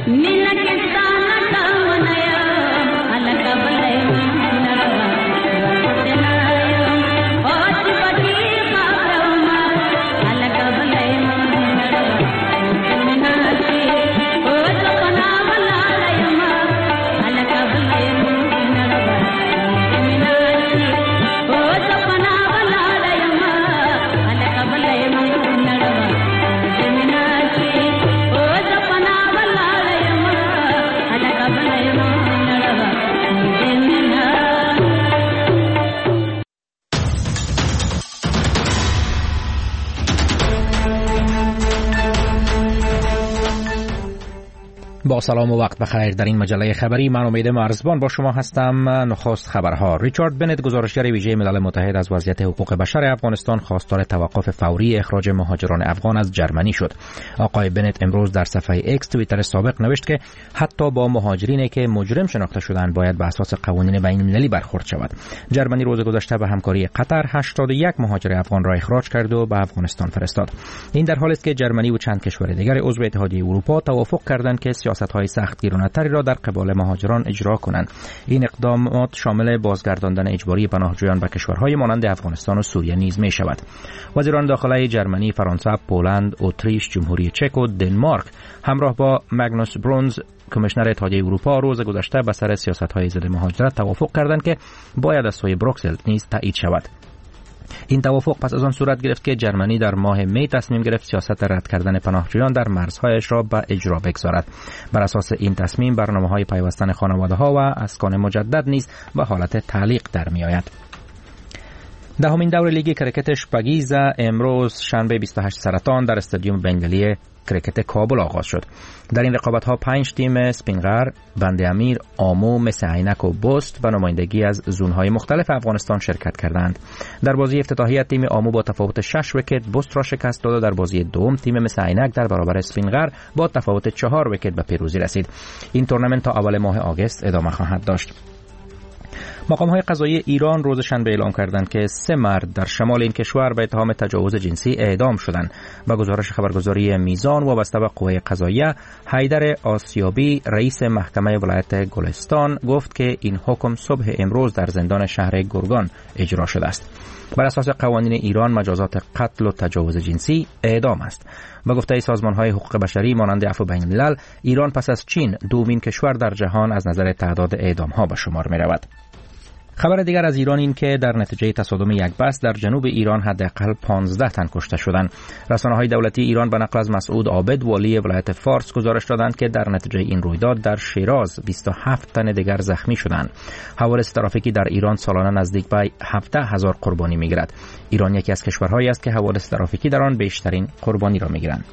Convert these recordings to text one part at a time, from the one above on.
با سلام و وقت بخیر. در این مجله خبری من امید مرزبان با شما هستم. نخست خبرها. ریچارد بنت گزارشگر ویژه ملل متحد از وضعیت حقوق بشر افغانستان خواستار توقف فوری اخراج مهاجران افغان از جرمنی شد. آقای بنت امروز در صفحه ایکس توییتر سابق نوشت که حتی با مهاجرینی که مجرم شناخته شدند باید به اساس قوانین بین المللی برخورد شود. جرمنی روز گذشته به همکاری قطر 81 مهاجر افغان را اخراج کرد و به افغانستان فرستاد. این در حالی است که جرمنی و چند کشور دیگر عضو اتحادیه اروپا توافق کردند که سیاست‌های سختگیرانه‌تری را در قبال مهاجران اجرا کنند. این اقدامات شامل بازگرداندن اجباری پناهجویان به کشورهای مانند افغانستان و سوریه نیز می شود. وزیران داخلی جرمنی، فرانسه، پولند، اتریش، جمهوری چک و دنمارک همراه با ماگنوس برونز کمیشنر اتحادیه اروپا روز گذشته به سر سیاست‌های ضد مهاجرت توافق کردند که باید از سوی بروکسل نیز تایید شود. این توافق پس از آن صورت گرفت که جرمنی در ماه می تصمیم گرفت سیاست رد کردن پناهجویان در مرزهایش را به اجرا بگذارد. بر اساس این تصمیم برنامه‌های پیوستن خانواده‌ها و اسکان مجدد نیز به حالت تعلیق در می‌آید. دهمین دور لیگ کرکت اشپگیزه امروز شنبه 28 سرطان در استادیوم بنگالی کرکت کابل آغاز شد. در این رقابت‌ها 5 تیم سپینغر، بند امیر، آمو، مس عینک و بست و نمایندگی از زون‌های مختلف افغانستان شرکت کردند. در بازی افتتاحیه تیم آمو با تفاوت 6 ویکت بست را شکست داد و در بازی دوم تیم مس عینک در برابر سپینغر با تفاوت 4 ویکت به پیروزی رسید. این تورنمنت تا اول ماه آگوست ادامه خواهد داشت. مقام‌های قضایی ایران روز شنبه اعلام کردند که 3 مرد در شمال این کشور به اتهام تجاوز جنسی اعدام شدند. با گزارش خبرگزاری میزان وابسته به قوه قضاییه، حیدر آسیابی رئیس محکمه ولایت گلستان گفت که این حکم صبح امروز در زندان شهر گرگان اجرا شده است. بر اساس قوانین ایران مجازات قتل و تجاوز جنسی اعدام است. با گفته سازمان‌های حقوق بشری مانند عفو بین الملل، ایران پس از چین دومین کشور در جهان از نظر تعداد اعدام‌ها به شمار می‌رود. خبر دیگر از ایران این که در نتیجه تصادم یک بس در جنوب ایران حداقل 15 تن کشته شدند. رسانه‌های دولتی ایران به نقل از مسعود عابد والی ولایت فارس گزارش دادند که در نتیجه این رویداد در شیراز 27 تن دیگر زخمی شدند. حوادث ترافیکی در ایران سالانه نزدیک به 17,000 قربانی می‌گیرد. ایران یکی از کشورهایی است که حوادث ترافیکی در آن بیشترین قربانی را می‌گیرند.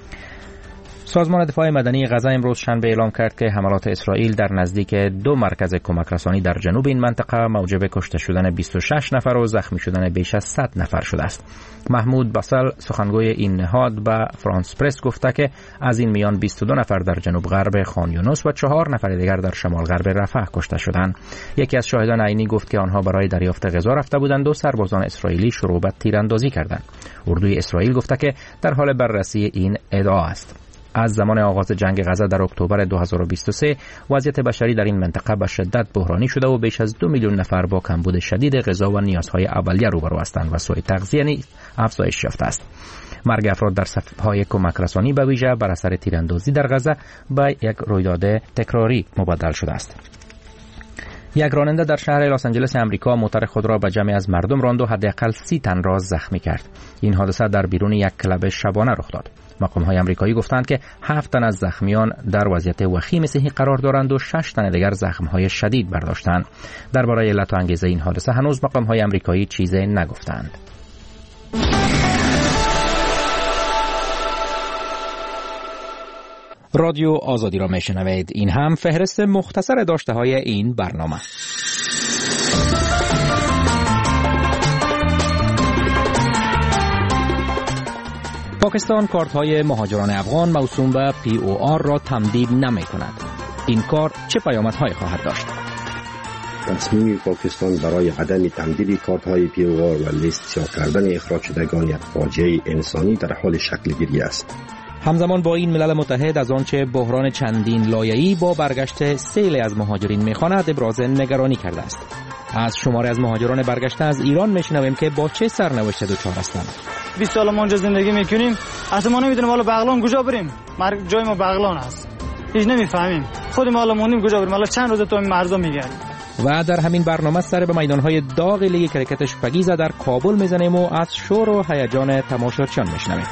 سازمان دفاع مدنی غزه امروز شنبه اعلام کرد که حملات اسرائیل در نزدیک 2 مرکز کمک رسانی در جنوب این منطقه موجب کشته شدن 26 نفر و زخمی شدن بیش از 100 نفر شده است. محمود بسل سخنگوی این نهاد به فرانس پرس گفته که از این میان 22 نفر در جنوب غرب خان یونس و 4 نفر دیگر در شمال غرب رفح کشته شدند. یکی از شاهدان عینی گفت که آنها برای دریافت غذا رفته بودند و سربازان اسرائیلی شروع به تیراندازی کردند. اردوی اسرائیل گفته که در حال بررسی این ادعا است. از زمان آغاز جنگ غزه در اکتبر 2023 وضعیت بشری در این منطقه به شدت بحرانی شده و بیش از 2 میلیون نفر با کمبود شدید غذا و نیازهای اولیه روبرو هستند و سوء تغذیه نیز افزایش یافته است. مرگ افراد در صف‌های کمک رسانی به ویژه بر اثر تیراندازی در غزه به یک رویداد تکراری مبدل شده است. یک راننده در شهر لس آنجلس آمریکا موتور خود را به جمعی از مردم راند و حداقل 30 تن را زخمی کرد. این حادثه در بیرون یک کلب شبانه رخ داد. مقام‌های آمریکایی گفتند که 7 تن از زخمیان در وضعیت وخیم صحی قرار دارند و 6 تن دیگر زخم‌های شدید برداشتند. درباره علت و انگیزه این حادثه هنوز مقام‌های آمریکایی چیزی نگفتند. رادیو آزادی را میشنوید. این هم فهرست مختصر داشته‌های این برنامه. پاکستان کارت‌های مهاجران افغان موسوم به POR را تمدید نمی‌کند. این کار چه پیامدهایی خواهد داشت؟ تصمیم پاکستان برای عدم تمدید کارت‌های POR و لیست سیاه کردن اخراج شدگان یک فاجعه انسانی در حال شکل گیری است. همزمان با این ملل متحد از آنچه بحران چندین لایه‌ای با برگشت سیل از مهاجرین می‌خواند ابراز نگرانی کرده است. از شماری از مهاجران برگشته از ایران میشنویم که با چه سرنوشت دچار هستند. 20 سال ما اونجا زندگی میکنیم، اصلا ما نمیدونیم حالا بغلان کجا بریم. جای ما بغلان است. هیچ نمیفهمیم. خود ما حالا موندیم کجا بریم. حالا چند روز تو این مرزا میگردیم. و در همین برنامه سر به میدان‌های داغ لیگ کرکت شپگیزه در کابل میزنیم و از شور و هیجان تماشاچیان میشنویم.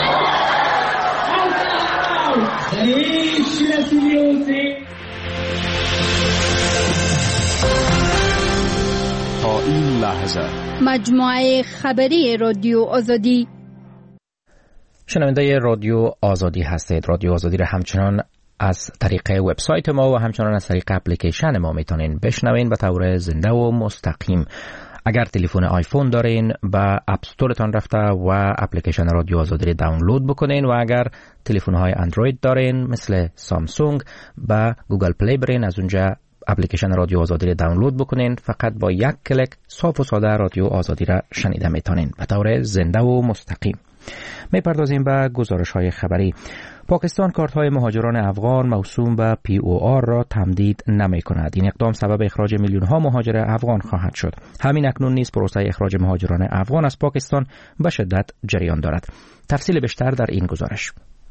تا این لحظه مجموعه خبری رادیو آزادی. شنونده رادیو آزادی هستید. رادیو آزادی را همچنان از طریق وبسایت ما و همچنان از طریق اپلیکیشن ما میتونین بشنوین به طور زنده و مستقیم. اگر تلفن آیفون دارین به اپ استورتان رفته و اپلیکیشن رادیو آزادی را دانلود بکنین و اگر تلفن های اندروید دارین مثل سامسونگ به گوگل پلی برین، از اونجا اپلیکیشن رادیو آزادی را دانلود بکنین. فقط با یک کلیک صاف و ساده رادیو آزادی را شنیده میتونین به طور زنده و مستقیم. میپردازیم به گزارش های خبری. پاکستان کارت های مهاجران افغان موسوم به POR را تمدید نمی کند. این اقدام سبب اخراج میلیون ها مهاجر افغان خواهد شد. همین اکنون نیز پروسه اخراج مهاجران افغان از پاکستان به شدت جریان دارد. تفصیل بیشتر در این گزارش.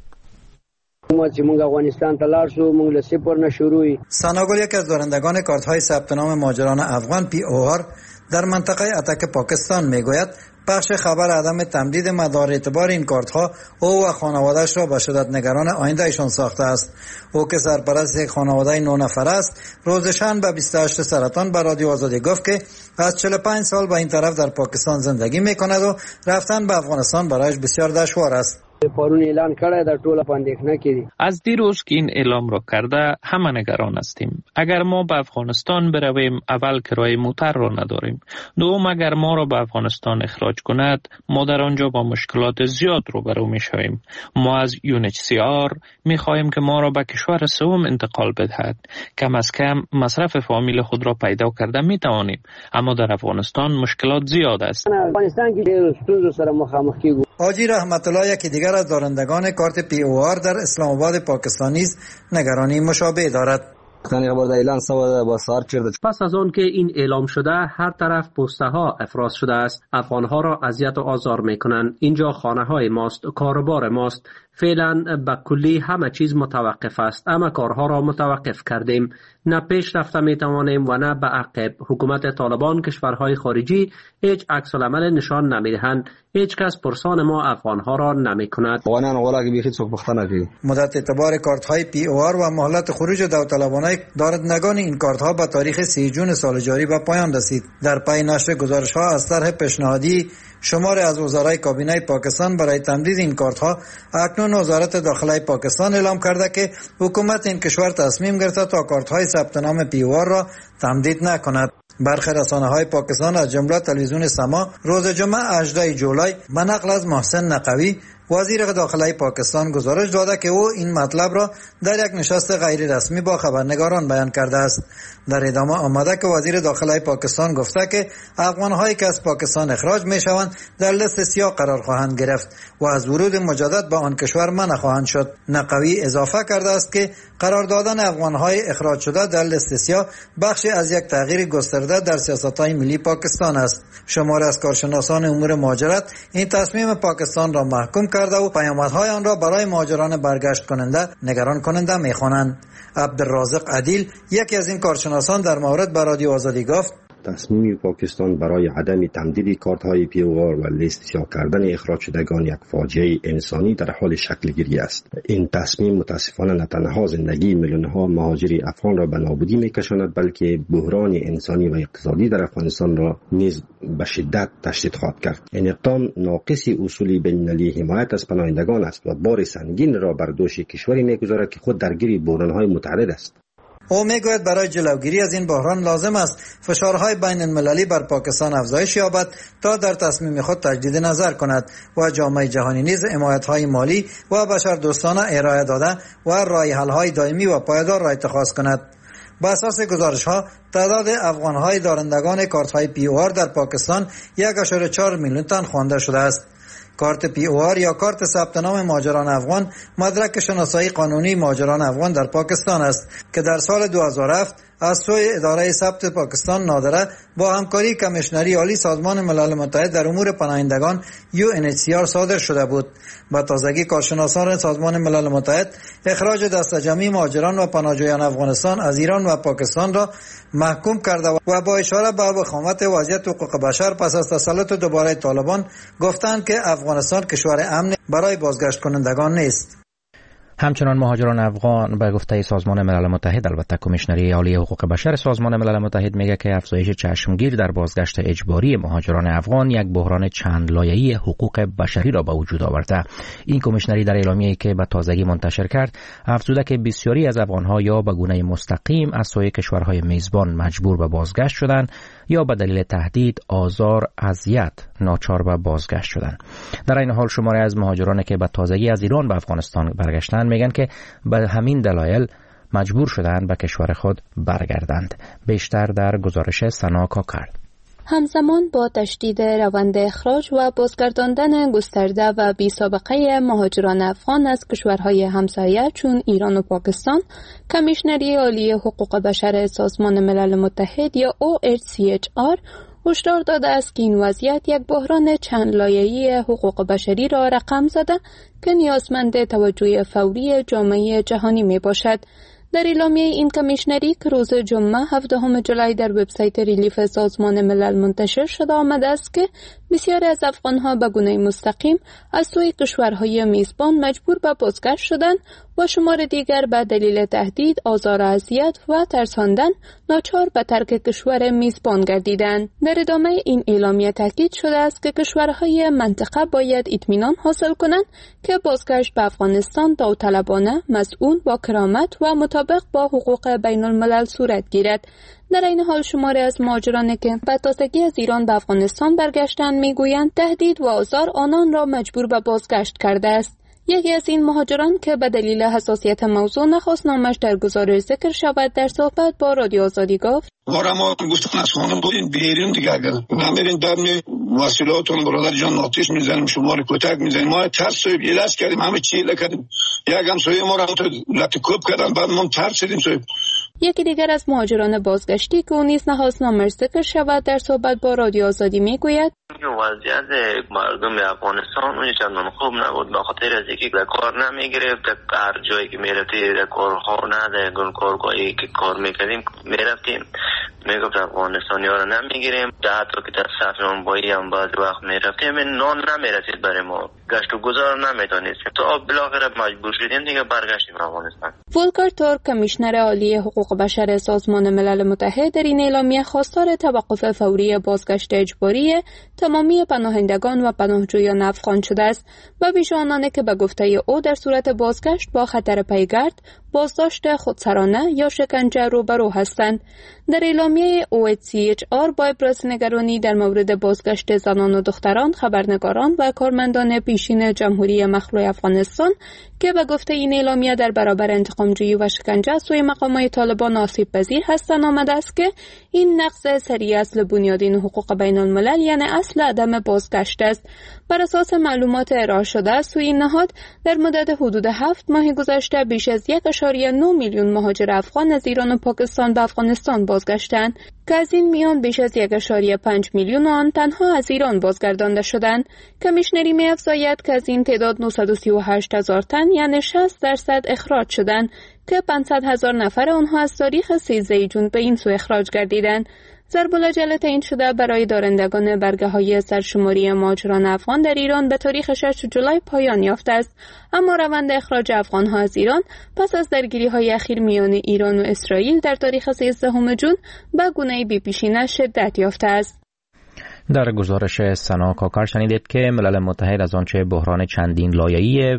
ساناگل یک از دارندگان کارت های ثبت نام مهاجران افغان POR در منطقه اتک پاکستان میگوید بخش خبر عدم تمدید مدار اعتبار این کارت ها او و خانواده‌اش را به شدت نگران آینده ایشان ساخته است. او که سرپرست یک خانواده 9 نفر است، روز شنبه 28 سرطان به رادیو آزادی گفت که از 45 سال به این طرف در پاکستان زندگی میکند و رفتن به افغانستان برایش بسیار دشوار است. پرون اعلان کړی د ټوله پاندېښنه کې دي. از دیروز که این اعلام را کرده همه نگران هستیم. اگر ما به افغانستان برویم اول کرایه موتر را نداریم. دوم اگر ما را به افغانستان اخراج کند ما در آنجا با مشکلات زیاد روبرو میشویم. ما از UNHCR میخواهیم که ما را به کشور سوم انتقال بدهد. کم از کم مصرف فامیل خود را پیدا کرده میتوانیم، اما در افغانستان مشکلات زیاد است. افغانستان کې ستونزو سره مخامخ کیږو. حاجی رحمت الله یکی دیگر از دارندگان کارت POR در اسلام آباد پاکستان نیز نگرانی مشابه دارد. پس از آن که این اعلام شده هر طرف پوسته ها افراز شده است. افغان ها را اذیت و آزار میکنند. اینجا خانه های ماست، کاروبار ماست. فعلا به کلی همه چیز متوقف است، اما کارها را متوقف کردیم. نه پیش رفته میتوانیم و نه به عقب. حکومت طالبان کشورهای خارجی هیچ عکس العمل نشان نمیدهند. هیچ کس پرسان ما افغانها را نمیکند. مدت اعتبار کارت های POR و مهلت خروج داوطلبانه دارندگان این کارت ها به تاریخ 3 جون سال جاری به پایان رسید. در پی نشر گزارش ها از طرح پیشنهادی شماری از وزرای کابینه پاکستان برای تمدید این کارت ها، اکنون وزارت داخله پاکستان اعلام کرده که حکومت این کشور تصمیم گرفته تا کارت های ثبت نام POR را تمدید نکند. برخی رسانه های پاکستان از جمله تلویزیون سما روز جمعه 18 جولای به نقل از محسن نقوی وزیر داخله پاکستان گزارش داده که او این مطلب را در یک نشست غیر رسمی با خبرنگاران بیان کرده است. در ادامه آمده که وزیر داخله پاکستان گفته که افغان‌هایی که از پاکستان اخراج می‌شوند در لیست سیاه قرار خواهند گرفت و از ورود مجدد به آن کشور منع خواهند شد. نقوی اضافه کرده است که قرار دادن افغان‌های اخراج شده در لیست سیاه بخشی از یک تغییر گسترده در سیاست‌های ملی پاکستان است. شماری از کارشناسان امور مهاجرت این تصمیم پاکستان را محکوم کرده و پیامدهای آن را برای مهاجران برگشت کننده نگران کننده می‌خوانند. عبدالرازق عدیل یکی از این کارشناسان در مورد به رادیو آزادی گفت تصمیم پاکستان برای عدم تمدید کارت‌های POR و لیست سیاه کردن اخراج شدگان یک فاجعه انسانی در حال شکل گیری است. این تصمیم متاسفانه نه تنها زندگی میلیون‌ها مهاجر افغان را به نابودی می‌کشاند، بلکه بحران انسانی و اقتصادی در افغانستان را نیز به شدت تشدید خواهد کرد. این اقدام ناقص اصول بین‌المللی حمایت از پناهندگان است و بار سنگین را بر دوش کشوری می‌گذارد که خود درگیر بحران‌های متعدد است. او میگوید برای جلوگیری از این بحران لازم است فشارهای بین المللی بر پاکستان افزایش یابد تا در تصمیم خود تجدید نظر کند و جامعه جهانی نیز حمایت‌های مالی و بشردوستانه ارائه داده و راه حل‌های دائمی و پایدار را اتخاذ کند. بر اساس گزارش‌ها تعداد افغان‌های دارندگان کارت‌های POR در پاکستان 1.4 میلیون تن خوانده شده است. کارت POR یا کارت ثبت نام مهاجران افغان مدرک شناسایی قانونی مهاجران افغان در پاکستان است که در سال 2007 از سوی اداره ثبت پاکستان نادره با همکاری کمیشنری عالی سازمان ملل متحد در امور پناهندگان UNHCR صادر شده بود. با تازگی کارشناسان سازمان ملل متحد اخراج دسته جمعی مهاجران و پناهجویان افغانستان از ایران و پاکستان را محکوم کرده و با اشاره به وخامت وضعیت حقوق بشر پس از تسلط دوباره طالبان گفتند که افغانستان کشور امن برای بازگشت کنندگان نیست. همچنان مهاجران افغان به گفته سازمان ملل متحد، البته کمیشنری عالی حقوق بشر سازمان ملل متحد میگه که افزایش چشمگیر در بازگشت اجباری مهاجران افغان یک بحران چند لایه‌ای حقوق بشری را به وجود آورده. این کمیشنری در اعلامیه‌ای که به تازگی منتشر کرد افزوده که بسیاری از افغان‌ها یا به گونه مستقیم از سوی کشورهای میزبان مجبور به بازگشت شدند یا به دلیل تهدید، آزار، اذیت ناچار به بازگشت شدند. در این حال شماری از مهاجرانی که به تازگی از ایران به افغانستان برگشتند میگن که به همین دلایل مجبور شدند به کشور خود برگردند. بیشتر در گزارش سنا کاکر. همزمان با تشدید روند اخراج و بازگرداندن گسترده و بی سابقه مهاجران افغان از کشورهای همسایه چون ایران و پاکستان، کمیشنری عالی حقوق بشر سازمان ملل متحد یا OHCHR هشدار داده است که این وضعیت یک بحران چند لایه‌ای حقوق بشری را رقم زده که نیازمند توجه فوری جامعه جهانی می باشد. در اعلامیه این کمیشنری که روز جمعه 17 جولای در وبسایت ریلیف سازمان ملل منتشر شده آمده است که بسیاری از افغانها به گونه مستقیم از سوی کشورهای میزبان مجبور به بازگشت شدند و شمار دیگر به دلیل تهدید، آزار و اذیت و ترساندن ناچار به ترک کشور میزبان گردیدند. در ادامه این اعلامیه تاکید شده است که کشورهای منطقه باید اطمینان حاصل کنند که بازگشت به افغانستان داوطلبانه، مسئول، با کرامت و مطابق با حقوق بین الملل صورت گیرد. در این حال شماری از مهاجرانی که به تازگی از ایران به افغانستان برگشتند میگویند تهدید و آزار آنان را مجبور به بازگشت کرده است. یکی از این مهاجران که به دلیل حساسیت موضوع نخواست نامش در گزارش ذکر شود در صحبت با رادیو آزادی گفت: ما گفتن از خانه برین بیرون دیگه، اگر نمیرین در وسیلاتون برادر جان آتش میزنیم، شما رو کتک میزنیم. ما ترس ایلاج کردیم، همه چیله کردیم، یک هم سوی ما را لطکوب کردن، بعد ما ترسیدیم. یکی دیگر از مهاجران بازگشتی که اون نیز نخواست نامش ذکر شود در صحبت با رادیو آزادی میگوید: وضعیت مردم افغانستان اون چندان خوب نبود، به خاطر از اینکه کار نمیگرفت. هر جایی که میرفتی کارها نه کارگاهی که کار میکردیم میرفتیم میگفت افغانستانی ها رو نمیگیریم. حتی که در صف بایی هم بعضی وقت میرفتیم نان نمیرسید برای ما، گشت و گذار نمیتونستیم تا بالاخره مجبور شدیم دیگه برگشتیم افغانستان. ولکر تورک کمیشنر عالی حقوق بشر سازمان ملل متحد در این اعلامیه خواستار توقف فوری بازگشت اجباری تمامی پناهندگان و پناهجویان افغان شده است و ویژه آنانی که به گفته او در صورت بازگشت با خطر پیگرد، بازداشت خودسرانه یا شکنجه روبرو هستند. در اعلامیه OHCHR با ابراز نگرانی در مورد بازگشت زنان و دختران، خبرنگاران و کارمندان پیشین جمهوری مخلوع افغانستان که به گفته این اعلامیه در برابر انتقامجویی و شکنجه از سوی مقامات طالبان آسیب پذیر هستند آمده است که این نقض سریع اصل بنیادین حقوق بین الملل یعنی اصل عدم بازگشت است. بر اساس معلومات ارائه شده از سوی این نهاد در مدت حدود 7 ماه گذشته بیش از 1.9 میلیون مهاجر افغان از ایران و پاکستان به افغانستان بازگشتند که از این میان بیش از 1.5 میلیون آن تنها از ایران بازگردانده شدند. کمیشنری می‌افزاید که از این تعداد 938,000 تن یعنی 60% اخراج شدند که 500,000 نفر آنها از تاریخ 13 جون به این سو اخراج گردیدند. ضرب العجله تعیین شده برای دارندگان برگه‌های سرشماری مهاجران افغان در ایران به تاریخ 6 جولای پایان یافته است، اما روند اخراج افغان‌ها از ایران پس از درگیری‌های اخیر میان ایران و اسرائیل در تاریخ 13 جون به گونه‌ای بی‌پیشینه شدت یافته است. در گزارش سنا کاکر شنیدید که ملل متحد از آنچه بحران چندین لایه‌ای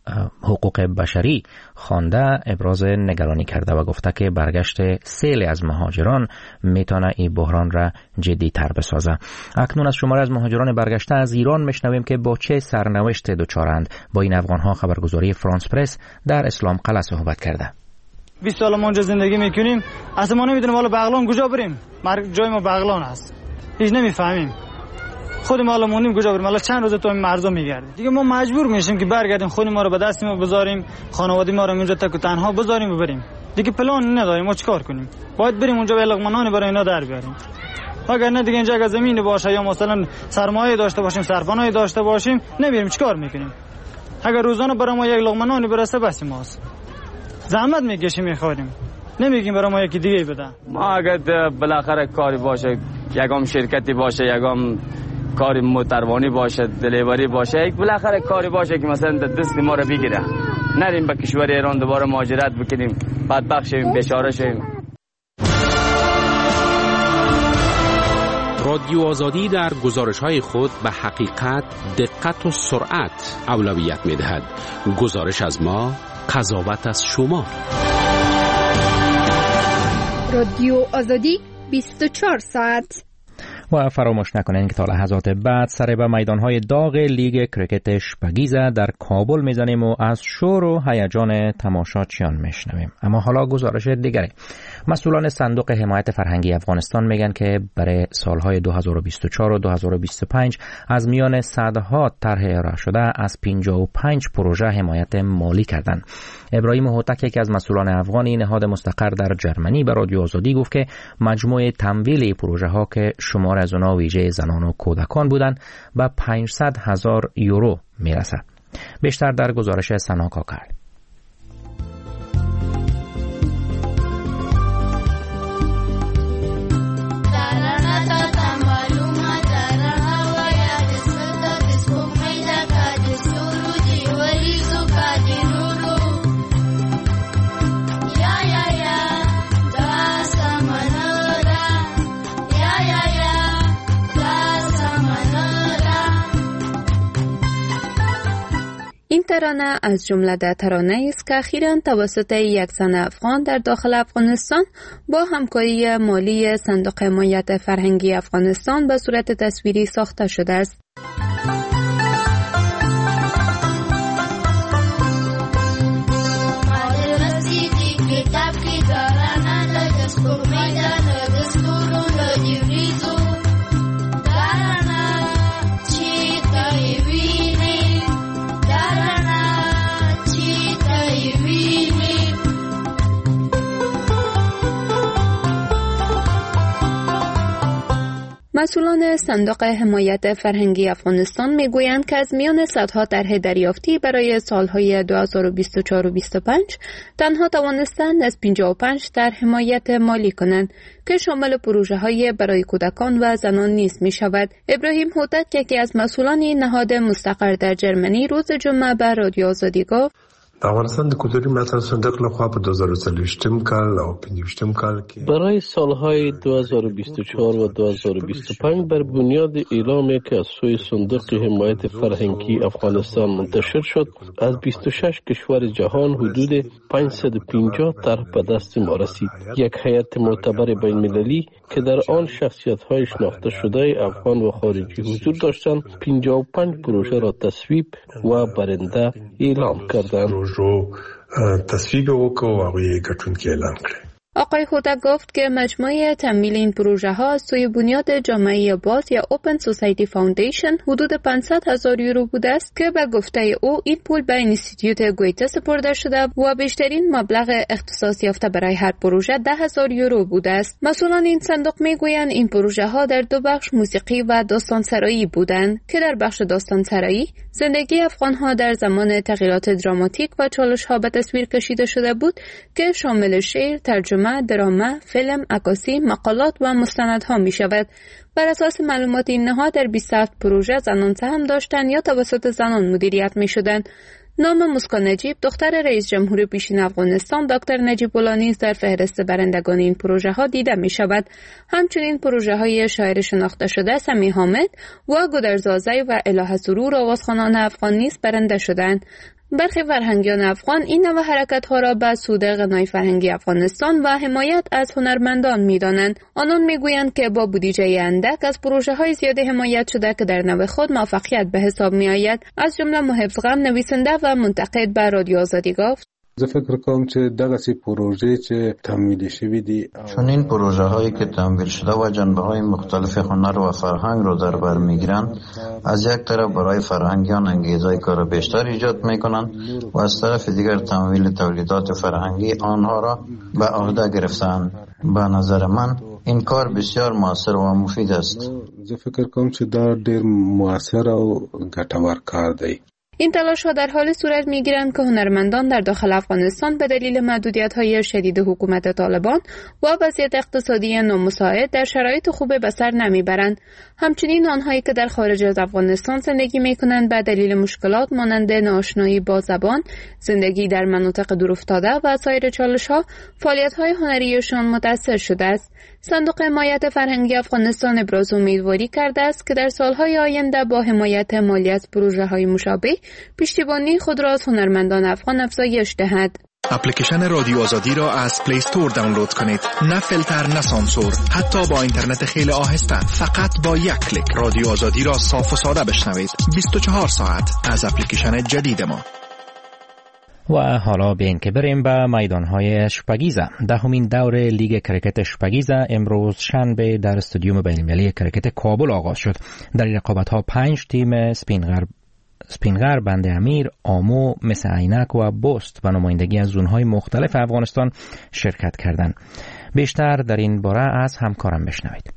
حقوق بشری خوانده ابراز نگرانی کرده و گفته که برگشت سیل از مهاجران میتونه این بحران را جدی تر بسازه. اکنون از شماره از مهاجران برگشته از ایران میشنویم که با چه سرنوشت دچارند. با این افغانها خبرگزاری فرانس پرس در اسلام قلعه صحبت کرده. 20 سال ما اونجا زندگی میکنیم، اصلا ما نمیدونیم حالا بغلان کجا بریم. جای ما بغلان است، هیچ نمیفهمیم. خود ما الان موندیم کجا بریم؟ الان چند روز تو این مرزا میگردیم دیگه. ما مجبور میشیم که برگردیم خود ما رو به دست ما بذاریم، خانواده ما رو اونجا تک و تنها بذاریم و بریم دیگه. پلان نداریم ما چیکار کنیم؟ باید بریم اونجا به لقمانانی برای اینا در بیاریم. اگر نه دیگه اینجا اگه زمین باشه یا مثلا سرمایه داشته باشیم، سرپناهی داشته باشیم، نمیریم چیکار میکنیم؟ اگر روزانه برای ما یک لقمه نانی برسه بس ماست. زحمت میکشیم میخوریم، نمیگیم برای ما یکی دیگه بده. ما اگر بالاخره کاری باشه، یگام شرکتی باشه، یگام کاری موتروانی باشه، دلیوری باشه، یک بالاخره کاری باشه که مثلا دست ما رو بگیره، نریم به کشور ایران دوباره مهاجرت بکنیم، بدبخت شویم، بیچاره شویم. رادیو آزادی در گزارش‌های خود به حقیقت، دقت و سرعت اولویت می‌دهد. گزارش از ما، قضاوت از شما. رادیو آزادی 24 ساعت. و فراموش نکنین که تا لحظات بعد سر به میدانهای داغ لیگ کریکت شپگیزه در کابل میزنیم و از شور و هیجان تماشاچیان میشنویم. اما حالا گزارش دیگری. مسئولان صندوق حمایت فرهنگی افغانستان میگن که برای سالهای 2024 و 2025 از میان صدها طرح ارائه شده از 55 پروژه حمایت مالی کردند. ابراهیم هوتک، یکی از مسئولان افغانی نهاد مستقر در جرمنی، به رادیو آزادی گفت که مجموع تمویل پروژه ها که شمار از اونها ویژه زنان و کودکان بودند به 500,000 یورو میرسد. بیشتر در گزارش سنا کاکر. این ترانه از جمله ترانه‌ای است که اخیراً توسط یک زن افغان در داخل افغانستان با همکاری مالی صندوق حمایت فرهنگی افغانستان به صورت تصویری ساخته شده است. مسئولان صندوق حمایت فرهنگی افغانستان میگویند که از میان صدها طرح دریافتی برای سالهای 2024 و 2025 تنها توانستند از 55 طرح حمایت مالی کنند که شامل پروژه‌های برای کودکان و زنان نیز می‌شود. ابراهیم هوتک، یکی از مسئولان نهاد مستقر در جرمنی، روز جمعه به رادیو آزادی گفت: افغانستان د کلتوري ملاتړ صندوق لخوا په 2023 کال او 25 کال کې برای سالهای 2024 و 2025 بر بنیاد اعلامی که از سوی صندوق حمایت فرهنگی افغانستان منتشر شد، از 26 کشور جهان حدود 550 طرح به دست ما رسید. یک هیئت معتبر بین المللی که در آن شخصیت‌های شناخته شده افغان و خارجی حضور داشتند، 55 پروژه را تصویب و برنده اعلام کردند. تصویب وکړو او یې ګټونکي اعلان کړ. آقای هوتک گفت که مجموعه تمویل این پروژه ها از سوی بنیاد جامعه باز یا اوپن سوسایتی فاوندیشن حدود 500,000 یورو بوده است که به گفته او این پول به اینستیتوت گویته سپرده شده و بیشترین مبلغ اختصاص یافته برای هر پروژه 10,000 یورو بوده است. مسئولان این صندوق میگویند این پروژه ها در دو بخش موسیقی و داستانسرایی بودند که در بخش داستانسرایی زندگی افغان ها در زمان تغییرات دراماتیک و چالش ها به تصویر کشیده شده بود که شامل شعر، ترجمه، درامه، فیلم، عکاسی، مقالات و مستندها می شود. بر اساس معلومات این نهاد در 27 پروژه زنان سهم داشتند یا توسط زنان مدیریت می شدند. نام مسکان نجیب، دختر رئیس جمهور پیشین افغانستان دکتر نجیب الله نیز در فهرست برندگان این پروژه ها دیده می شود. همچنین پروژه های شاعر شناخته شده سمی حامد و گودرزازی و الهه سرور آوازخوانان افغان نیز برنده شدند. برخی فرهنگیان افغان این نوع حرکت‌ها را به سود غنای فرهنگی افغانستان و حمایت از هنرمندان می‌دانند. آنان می‌گویند که با بودجه اندک از پروژه‌های زیادی حمایت شده که در نوع خود موفقیت به حساب می‌آید. از جمله محب غم، نویسنده و منتقد، به رادیو آزادی گفت: زه فکر کوم چې دغه سي پروژې چې تمویل شوی دي چون این پروژه هایی که تمویل شده و جنبه های مختلف هنر و فرهنگ رو در بر میگیرند، از یک طرف برای فرهنگیان انگیزه کار بیشتر ایجاد میکنند و از طرف دیگر تمویل تولیدات فرهنگی آنها را به عهده گرفتند. به نظر من این کار بسیار موثر و مفید است. زه فکر کوم چې دا ډیر موثر او ګټور کار دی. این تلاش‌ها در حال صورت می‌گیرند که هنرمندان در داخل افغانستان به دلیل محدودیت‌های شدید حکومت طالبان و وضعیت اقتصادی نامساعد در شرایط خوب به سر نمیبرند. همچنین آنهایی که در خارج از افغانستان زندگی می‌کنند به دلیل مشکلات مانند ناآشنایی با زبان، زندگی در مناطق دورافتاده و سایر چالش‌ها، فعالیت‌های هنریشان متأثر شده است. صندوق حمایت فرهنگی افغانستان ابراز امیدواری کرده است که در سالهای آینده با حمایت مالی از پروژه‌های مشابه پشتیبانی خود را از هنرمندان افغان افزایش دهد. اپلیکیشن رادیو آزادی را از پلی استور دانلود کنید. نه فیلتر نه سانسور، حتی با اینترنت خیلی آهسته، فقط با یک کلیک رادیو آزادی را صاف و ساده بشنوید. 24 ساعت از اپلیکیشن جدید ما. و حالا به این که بریم به میدانهای شپگیزه. دهمین دور لیگ کرکت شپگیزه امروز شنبه در استادیوم بین‌المللی کرکت کابل آغاز شد. در این رقابت‌ها 5 تیم سپینغر، بند امیر، آمو، مس عینک و بست و نمایندگی از زون‌های مختلف افغانستان شرکت کردند. بیشتر در این باره از همکارم بشنوید.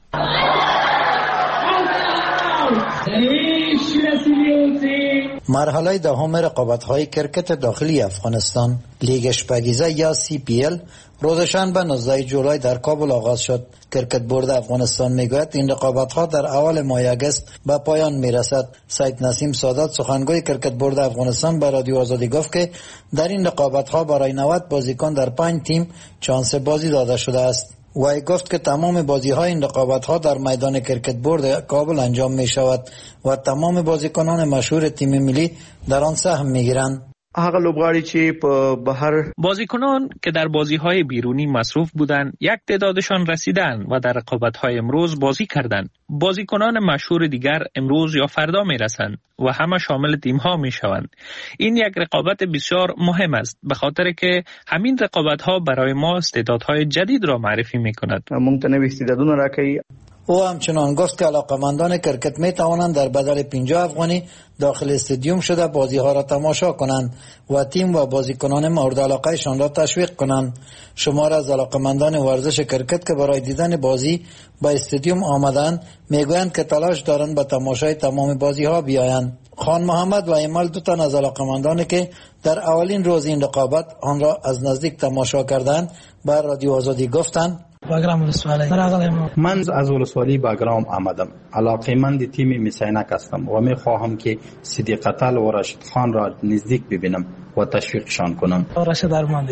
مرحله دهم رقابت‌های کرکت داخلی افغانستان لیگ شپگیزه یا CPL روز شنبه 19 جولای در کابل آغاز شد. کرکت بورد افغانستان میگوید این رقابت‌ها در اول ماه اگست به پایان میرسد. سید نسیم سادات سخنگوی کرکت بورد افغانستان به رادیو آزادی گفت که در این رقابت‌ها برای 90 بازیکن در 5 تیم چانس بازی داده شده است. وی گفت که تمام بازی‌ها این رقابت‌ها در میدان کرکت بورد کابل انجام می‌شود و تمام بازیکنان مشهور تیم ملی در آن سهم می‌گیرند. هغه لوبغاړي چې په بهر بازیکنان که در بازی‌های بیرونی مصروف بودند یک تعدادشان رسیدند و در رقابت‌های امروز بازی کردند. بازیکنان مشهور دیگر امروز یا فردا می‌رسند و همه شامل تیم‌ها می‌شوند. این یک رقابت بسیار مهم است به خاطر که همین رقابت‌ها برای ما استعدادهای جدید را معرفی می‌کند. موږ ته نوې استعدادونه راکوي. او همچنان گفت که علاقمندان کرکت می توانند در بدل 50 افغانی داخل استادیوم شده بازی ها را تماشا کنند و تیم و بازیکنان مورد علاقهشان را تشویق کنند. شمار از علاقمندان ورزش کرکت که برای دیدن بازی به استادیوم آمدند میگویند که تلاش دارند به تماشای تمام بازی ها بیایند. خان محمد و ایمال دو تن از علاقمندانی که در اولین روز این رقابت آن را از نزدیک تماشا کردند بر رادیو آزادی گفتند باگرام ولسوالی من از ولسوالی باگرام آمدم. علاقه‌مند تیم مسینک هستم و می‌خواهم که صدیق اتل و راشد خان را نزدیک ببینم و تشویقشان کنم. راشد ارمان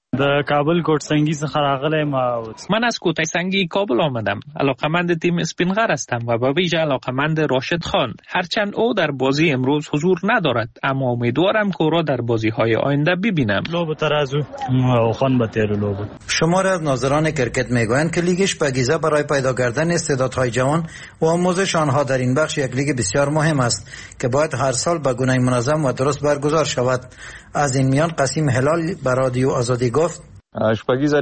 د کابل کوټ سنگی څخه راغلی ما. من از کوټه سنگی کابل آمدم. علاقمند تیم سپینغر هستم و به ویژه علاقمند راشد خان. هرچند او در بازی امروز حضور ندارد اما امیدوارم که او را در بازی‌های آینده ببینم. لوب ترازو خان بتیر لوب. شمار از ناظران کرکت میگویند که لیگ شپگیزه برای پیدا کردن استعدادهای جوان و آموزش آنها در این بخش یک لیگ بسیار مهم است که باید هر سال به گونه منظم و درست برگزار شود. از این میان قسیم هلال به رادیو آزادی گفت شپگیزه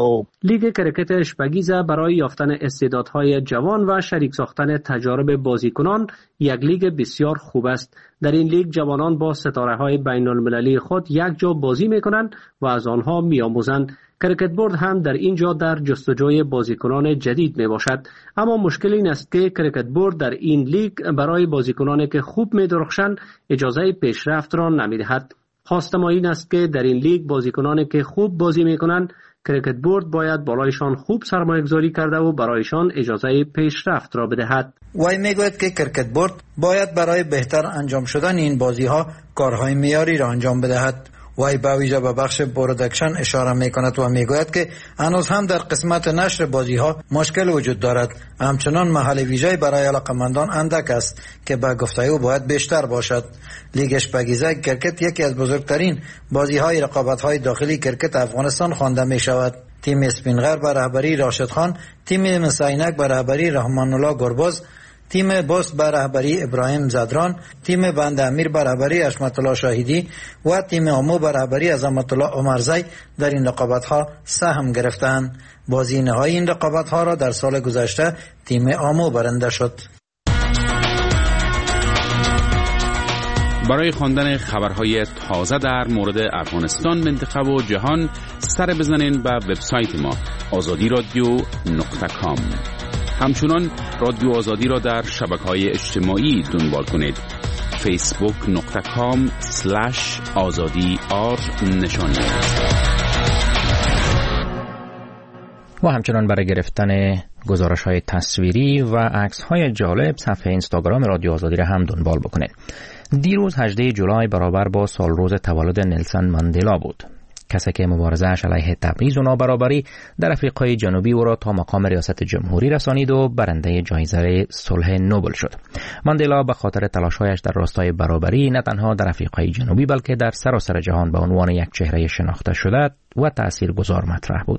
لیگ کرکت شپگیزه برای یافتن استعدادهای جوان و شریک ساختن تجارب بازیکنان یک لیگ بسیار خوب است. در این لیگ جوانان با ستاره‌های بین‌المللی خود یک جا بازی می‌کنند و از آنها می‌آموزند. کرکت بورد هم در اینجا در جستجوی بازیکنان جدید میباشد. اما مشکل این است که کرکت بورد در این لیگ برای بازیکنانی که خوب می‌درخشند اجازه پیشرفت را نمی‌دهد. خواست ما این است که در این لیگ بازیکنانی که خوب بازی میکنند کرکت بورد باید بالایشان خوب سرمایه‌گذاری کرده و برایشان اجازه پیشرفت را بدهد. وی میگوید که کرکت بورد باید برای بهتر انجام شدن این بازی‌ها کارهای معیاری را انجام بدهد. وی با ویژه به بخش پروداکشن اشاره میکند و میگوید که هنوز هم در قسمت نشر بازی‌ها مشکل وجود دارد. همچنان محل ویژه‌ای برای علاقه‌مندان اندک است که به گفته او باید بیشتر باشد. لیگ شپگیزه کرکت یکی از بزرگترین بازی‌های رقابت‌های داخلی کرکت افغانستان خوانده می‌شود. تیم اسپینغر به رهبری راشد خان، تیم مسینک به رهبری رحمان الله گرباز، تیم بوست به رهبری ابراهیم زدران، تیم بند امیر به رهبری حشمت الله شاهدی و تیم آمو به رهبری عظمت الله عمرزی در این رقابت‌ها سهم گرفتند. بازی نهایی این رقابت‌ها را در سال گذشته تیم آمو برنده شد. برای خواندن خبرهای تازه در مورد افغانستان، منطقه و جهان سر بزنین به وبسایت ما azadi.radio.com. همچنان رادیو آزادی را در شبکه‌های اجتماعی دنبال کنید. facebook.com/azadi_r و همچنان برای گرفتن گزارش‌های تصویری و عکس‌های جالب صفحه اینستاگرام رادیو آزادی را هم دنبال بکنید. دیروز 18 جولای برابر با سالروز تولد نلسون ماندلا بود، کسی که مبارزه‌اش علیه تبعیض و نابرابری در آفریقای جنوبی او را تا مقام ریاست جمهوری رسانید و برنده جایزه صلح نوبل شد. ماندلا به خاطر تلاش‌هایش در راستای برابری نه تنها در آفریقای جنوبی بلکه در سراسر جهان به عنوان یک چهره شناخته شده و تاثیرگذار مطرح بود.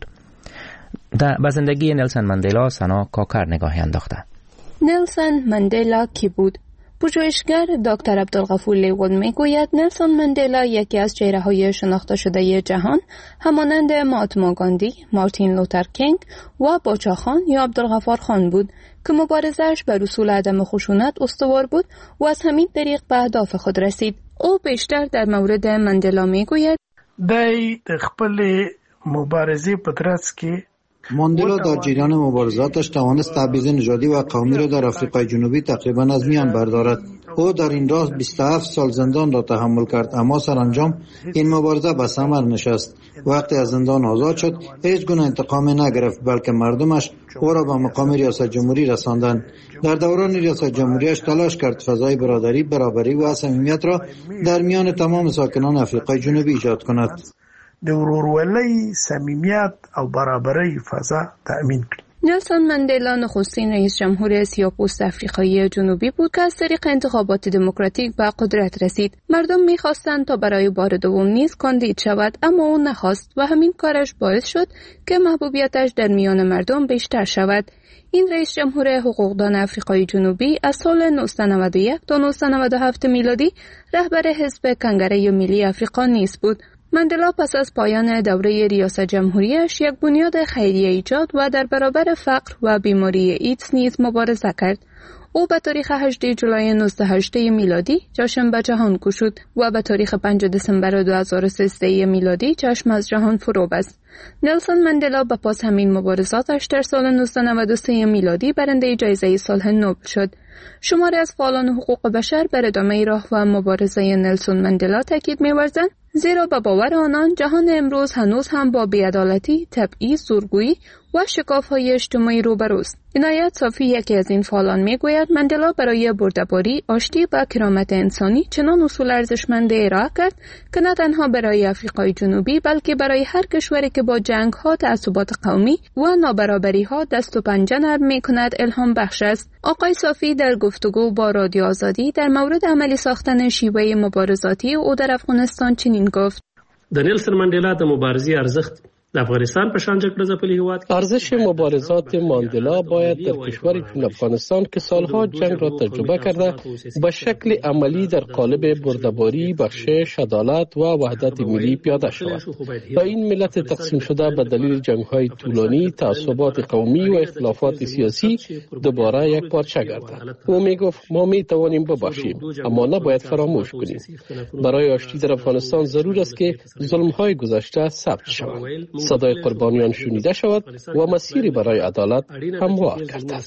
به زندگی نلسون ماندلا سنا کاکر نگاهی انداخته. نلسون ماندلا کی بود؟ پژوهشگر دکتر عبدالغفور لیوان میگوید نلسون ماندلا یکی از چهره‌های شناخته شده جهان همانند مهاتما گاندی، مارتین لوتر کینگ و باچا خان یا عبدالغفار خان بود که مبارزه‌اش بر اصول عدم خشونت استوار بود و از همین طریق به اهداف خود رسید. او بیشتر در مورد ماندلا میگوید دای خپل مبارزه په ترڅ کې ماندلا در جریان مبارزاتش توانست تبعیض نژادی و قومی را در آفریقای جنوبی تقریبا از میان بردارد. او در این راه 27 سال زندان را تحمل کرد، اما سرانجام این مبارزه به ثمر نشست. وقتی از زندان آزاد شد هیچ گونه انتقام نگرفت، بلکه مردمش او را به مقام ریاست جمهوری رساندند. در دوران ریاست جمهوریش تلاش کرد فضای برادری، برابری و صمیمیت را در میان تمام ساکنان آفریقای جنوبی ایجاد کند. د ورورولۍ، صمیمیت او برابرۍ فضا تأمین کړي. نلسون ماندلا نخستین رئیس جمهور سیاه‌پوست آفریقایی جنوبی بود که از طریق انتخابات دموکراتیک به قدرت رسید. مردم می‌خواستند تا برای بار دوم نیز کاندید شود، اما او نخواست و همین کارش باعث شد که محبوبیتش در میان مردم بیشتر شود. این رئیس جمهور حقوقدان آفریقای جنوبی از سال 1991 تا 1997 میلادی رهبر حزب کنگره ملی آفریقا نیز بود. ماندلا پس از پایان دوره ریاست جمهوریش یک بنیاد خیریه ایجاد و در برابر فقر و بیماری ایدز نیز مبارزه کرد. او به تاریخ 18 جولای 1908 میلادی جشن به جهان گشود و به تاریخ 5 دسامبر 2013 میلادی چشم از جهان فرو بست. نلسون ماندلا به پاس همین مبارزاتش در سال 1993 میلادی برنده جایزه صلح نوبل شد. شماری از فعالان حقوق بشر بر ادامه راه و مبارزه نلسون ماندلا تاکید می‌ورزند، زیرا به باور آنان جهان امروز هنوز هم با بی‌عدالتی، تبعیض، زورگویی و شکاف‌های اجتماعی روبروست. عنایت صافی یکی از این فعالان میگوید ماندلا برای برده‌باری، آشتی و کرامت انسانی چنان اصول ارزشمند ارائه کرد که نه تنها برای آفریقای جنوبی بلکه برای هر کشوری که با جنگ‌ها، تعصبات قومی و نابرابری‌ها دست و پنجه نرم می‌کند الهام بخش است. آقای صافی در گفتگو با رادیو آزادی در مورد عملی ساختن شیوه مبارزاتی او در افغانستان چنین گفت: د نلسون ماندلا د مبارزې ارزښت د افغانستان په شان جګړه ځپلي هیواد ارزش مبارزات ماندلا باید در کشوری چون افغانستان که سالها جنگ را تجربه کرده به شکل عملی در قالب برده‌باری، بخشش، عدالت و وحدت ملی پیاده شود تا این ملت تقسیم شده به دلیل جنگ‌های طولانی، تعصبات قومی و اختلافات سیاسی دوباره یک پارچه گردد. او میگفت ما میتوانیم ببخشیم اما نباید فراموش کنیم. برای آشتی در افغانستان ضرور است که ظلم‌های گذشته ثبت شود، صدای قربانیان شنیده شود و مسیری برای عدالت هموار گردد.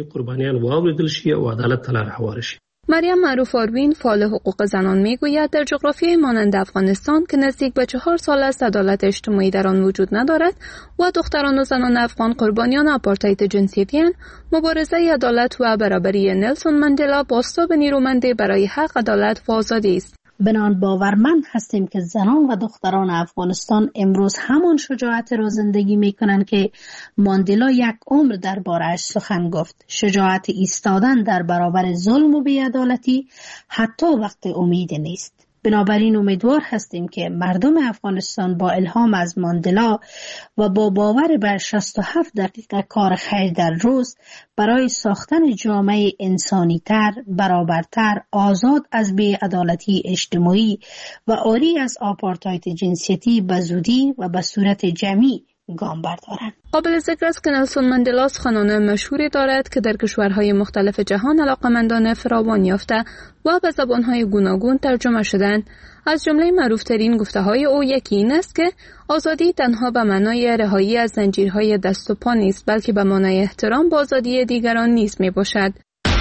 مریم معروف آروین فعال حقوق زنان میگوید در جغرافیای مانند افغانستان که نزدیک به 4 سال است عدالت اجتماعی در آن وجود ندارد و دختران و زنان افغان قربانیان آپارتاید جنسیتی‌اند، مبارزه عدالت و برابری نلسون ماندلا بازتاب نیرومند برای حق، عدالت و آزادی است. بنان باورمند هستیم که زنان و دختران افغانستان امروز همان شجاعت را زندگی می کنند که ماندلا یک عمر درباره‌اش سخن گفت. شجاعت ایستادن در برابر ظلم و بی‌عدالتی حتی وقت امید نیست. بنابراین امیدوار هستیم که مردم افغانستان با الهام از ماندلا و با باور بر 67 دقیقه کار خیر در روز برای ساختن جامعه انسانی‌تر، برابرتر، آزاد از بی‌عدالتی اجتماعی و عاری از آپارتاید جنسیتی به زودی و به صورت جمعی گام بردارند. قابل ذکر است که نلسون ماندلا سخنان مشهوری دارد که در کشورهای مختلف جهان علاقمندان فراوان یافته و به زبانهای گوناگون ترجمه شدند. از جمله معروفترین گفته‌های او یکی این است که آزادی تنها به معنای رهایی از زنجیرهای دست و پا نیست، بلکه به معنای احترام به آزادی دیگران نیز میباشد.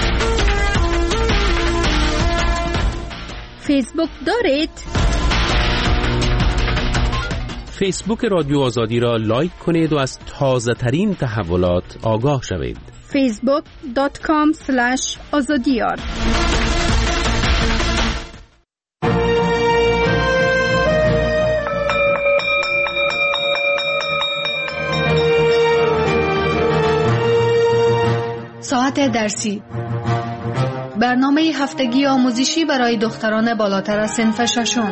فیسبوک دارید؟ فیسبوک رادیو آزادی را لایک کنید و از تازه ترین تحولات آگاه شوید. facebook.com/azadiyar ساعت درسی، برنامه هفتگی آموزشی برای دختران بالاتر از صنف ششم.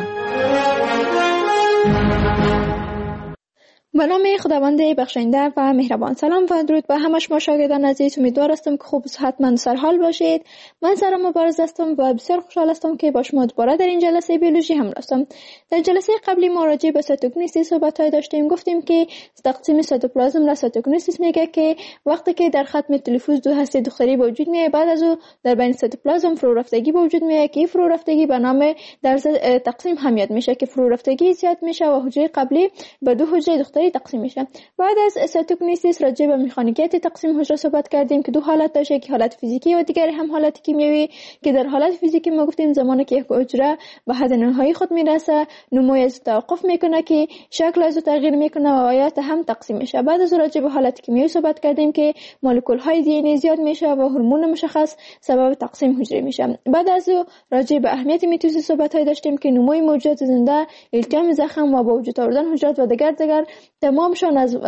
به نام خداوند بخشنده و مهربان. سلام و درود به همه شما شاگردان عزیز. امیدوار هستم که خوب و صحتمند و سرحال باشید. من سارا مبارز هستم و بسیار خوشحال هستم که با شما دوباره در این جلسه بیولوژی همراه هستم. در جلسه قبلی ما راجع به سایتوکینیسیس صحبت‌های داشتیم. گفتیم که تقسیم سایتوپلازم را سایتوکینیسیس میگه که وقتی که در ختم تلفوز دو هسته دختری به وجود میاد، بعد از او در بین سایتوپلازم فرو رفتگی به وجود میاد که فرو رفتگی به نام در تقسیم هم یاد میشه که فرو رفتگی زیاد میشه و حجره قبلی به دو حجره دختری تقسیم میشه. بعد از سایتوکینیسیس راجع به مکانیکیت تقسیم حجره صحبت کردیم که دو حالت داشته، که حالت فیزیکی و دیگری هم حالت کیمیایی، که در حالت فیزیکی ما گفتیم زمانی که یک حجره به حد نهایی خود میرسه نمو از توقف میکنه که شکل از تغییر میکنه و آیات هم تقسیم میشه. بعد از راجع به حالت کیمیایی صحبت کردیم که مولکول های دی ان ای زیاد میشه و هورمون مشخص سبب تقسیم حجره میشه. بعد از راجع به اهمیت میتوسیس صحبت های داشتیم که نموی موجودات زنده، التیام زخم و با وجود آوردن حجرات و دیگر تمامشان از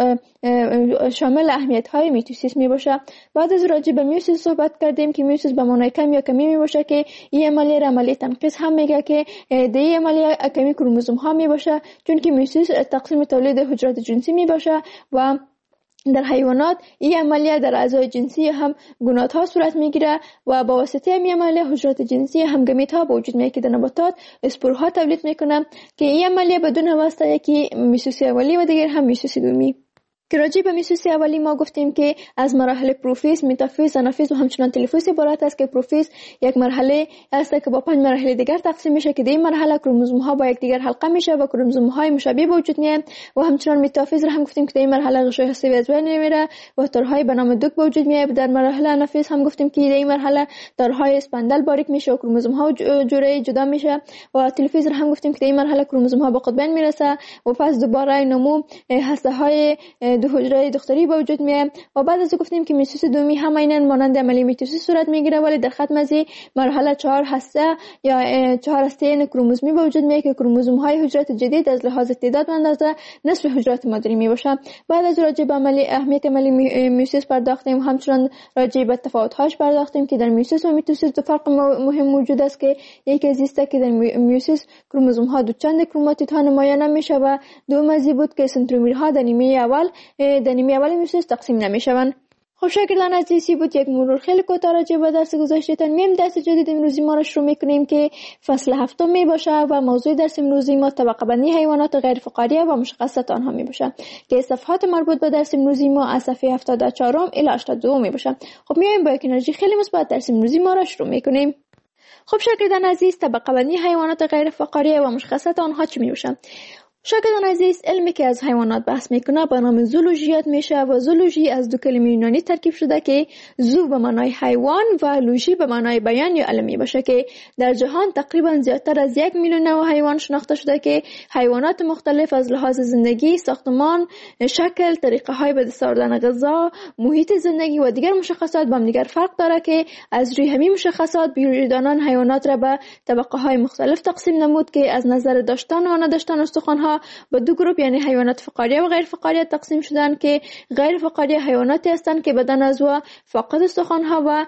شامل اهمیت های میتوسیس میباشه. بعد از راجع به میوسیس صحبت کردیم که میوسیس به معنای کم یا کمی میباشه که این عملیه تنقیص هم میگه که دی عملیه کمی کروموزوم ها میباشه، چون که میوسیس تقسیم تولید حجرات جنسی میباشه و در حیوانات این عملیه در اعضای جنسی هم گونات ها صورت میگیره و با واسطه این عملیه حجرات جنسی هم گمیت ها به وجود میاد که در نباتات اسپورها تولید میکنه که این عملیه بدون واسطه یکی میوسیس اولی و دیگر هم میوسیس دومی. که راجع به میوسیس اولی ما گفتیم که از مراحل پروفیز، متافیز، آنافیز و همچنان تلفوز عبارت است که پروفیز یک مرحله است که با 5 مرحله دیگر تقسیم میشه که در این مرحله کروموزوم ها با یکدیگر حلقه میشه و کروموزوم های مشابه به وجود میاد و همچنان متافیز را هم گفتیم که در این مرحله غشای هسته‌ای از بین میره و تارهای به نام دوک به وجود میاد. در مرحله آنافیز هم گفتیم که در این مرحله تارهای اسپندل باریک میشه و کروموزوم ها جوره جدا میشه و تلفوز را هم گفتیم که در این مرحله کروموزوم ها به قطبین میرسه و پس دوباره نمو هسته های دو حجره دختری به وجود میاد و بعد از گفتیم که میوسیس دومی هم عیناً مانند عملیه میتوسیس صورت میگیره، ولی در ختم از مرحله 4 هسته یا 4 هسته کروموزومی به وجود میاد که کروموزوم های حجرات جدید از لحاظ تعداد و اندازه نصف حجرات مادری میباشه. بعد از راجع به اهمیت عملی میوسیس پرداختیم و همچنان راجع به تفاوت هاش پرداختیم که در میوسیس و میتوسیس دو فرق مهم موجود است که یکی از است که در میوسیس کروموزوم ها دو چند کروماتید ها نمایان نمیشه و دوم از بود که سنترومرها در نیمه اول میوسیس تقسیم نمیشوند. خب شاگردان عزیزی بود یک مرور خیلی کوتاه راجع به درس گذشتهتان. میم درس جدید امروزی ما را شروع میکنیم که فصل 7 می باشه و موضوع درس امروزی ما طبقه بندی حیوانات غیر فقاریه و مشخصات آنها می باشه که صفحات مربوط به درس امروزی ما از صفحه 74 الی 82 می باشه. خب میایم با یک انرژی خیلی مثبت درس امروزی ما را شروع میکنیم. خب شاگردان عزیز، طبقه بندی حیوانات غیر فقاریه و مشخصات آنها چی می باشه؟ شاگردان عزیز، علمی که از حیوانات بحث میکنه به نام زولوژی یاد میشه و زولوژی از دو کلمه یونانی ترکیب شده که زو به معنای حیوان و لوژی به معنای بیان یا علمی باشه که در جهان تقریبا زیادتر از 1 میلیون نوع حیوان شناخته شده که حیوانات مختلف از لحاظ زندگی، ساختمان، شکل، طریقه های به دست آوردن غذا، محیط زندگی و دیگر مشخصات با هم دیگر فرق داره که از روی همین مشخصات بیولوژیدانان حیوانات را به طبقه های مختلف تقسیم نمود که از نظر داشتن و نداشتن استخوان ها به دو گروه یعنی حیوانات فقاریه و غیر فقاریه تقسیم شدن که غیر فقاریه حیواناتی هستند که بدن از و فاقد استخوان ها و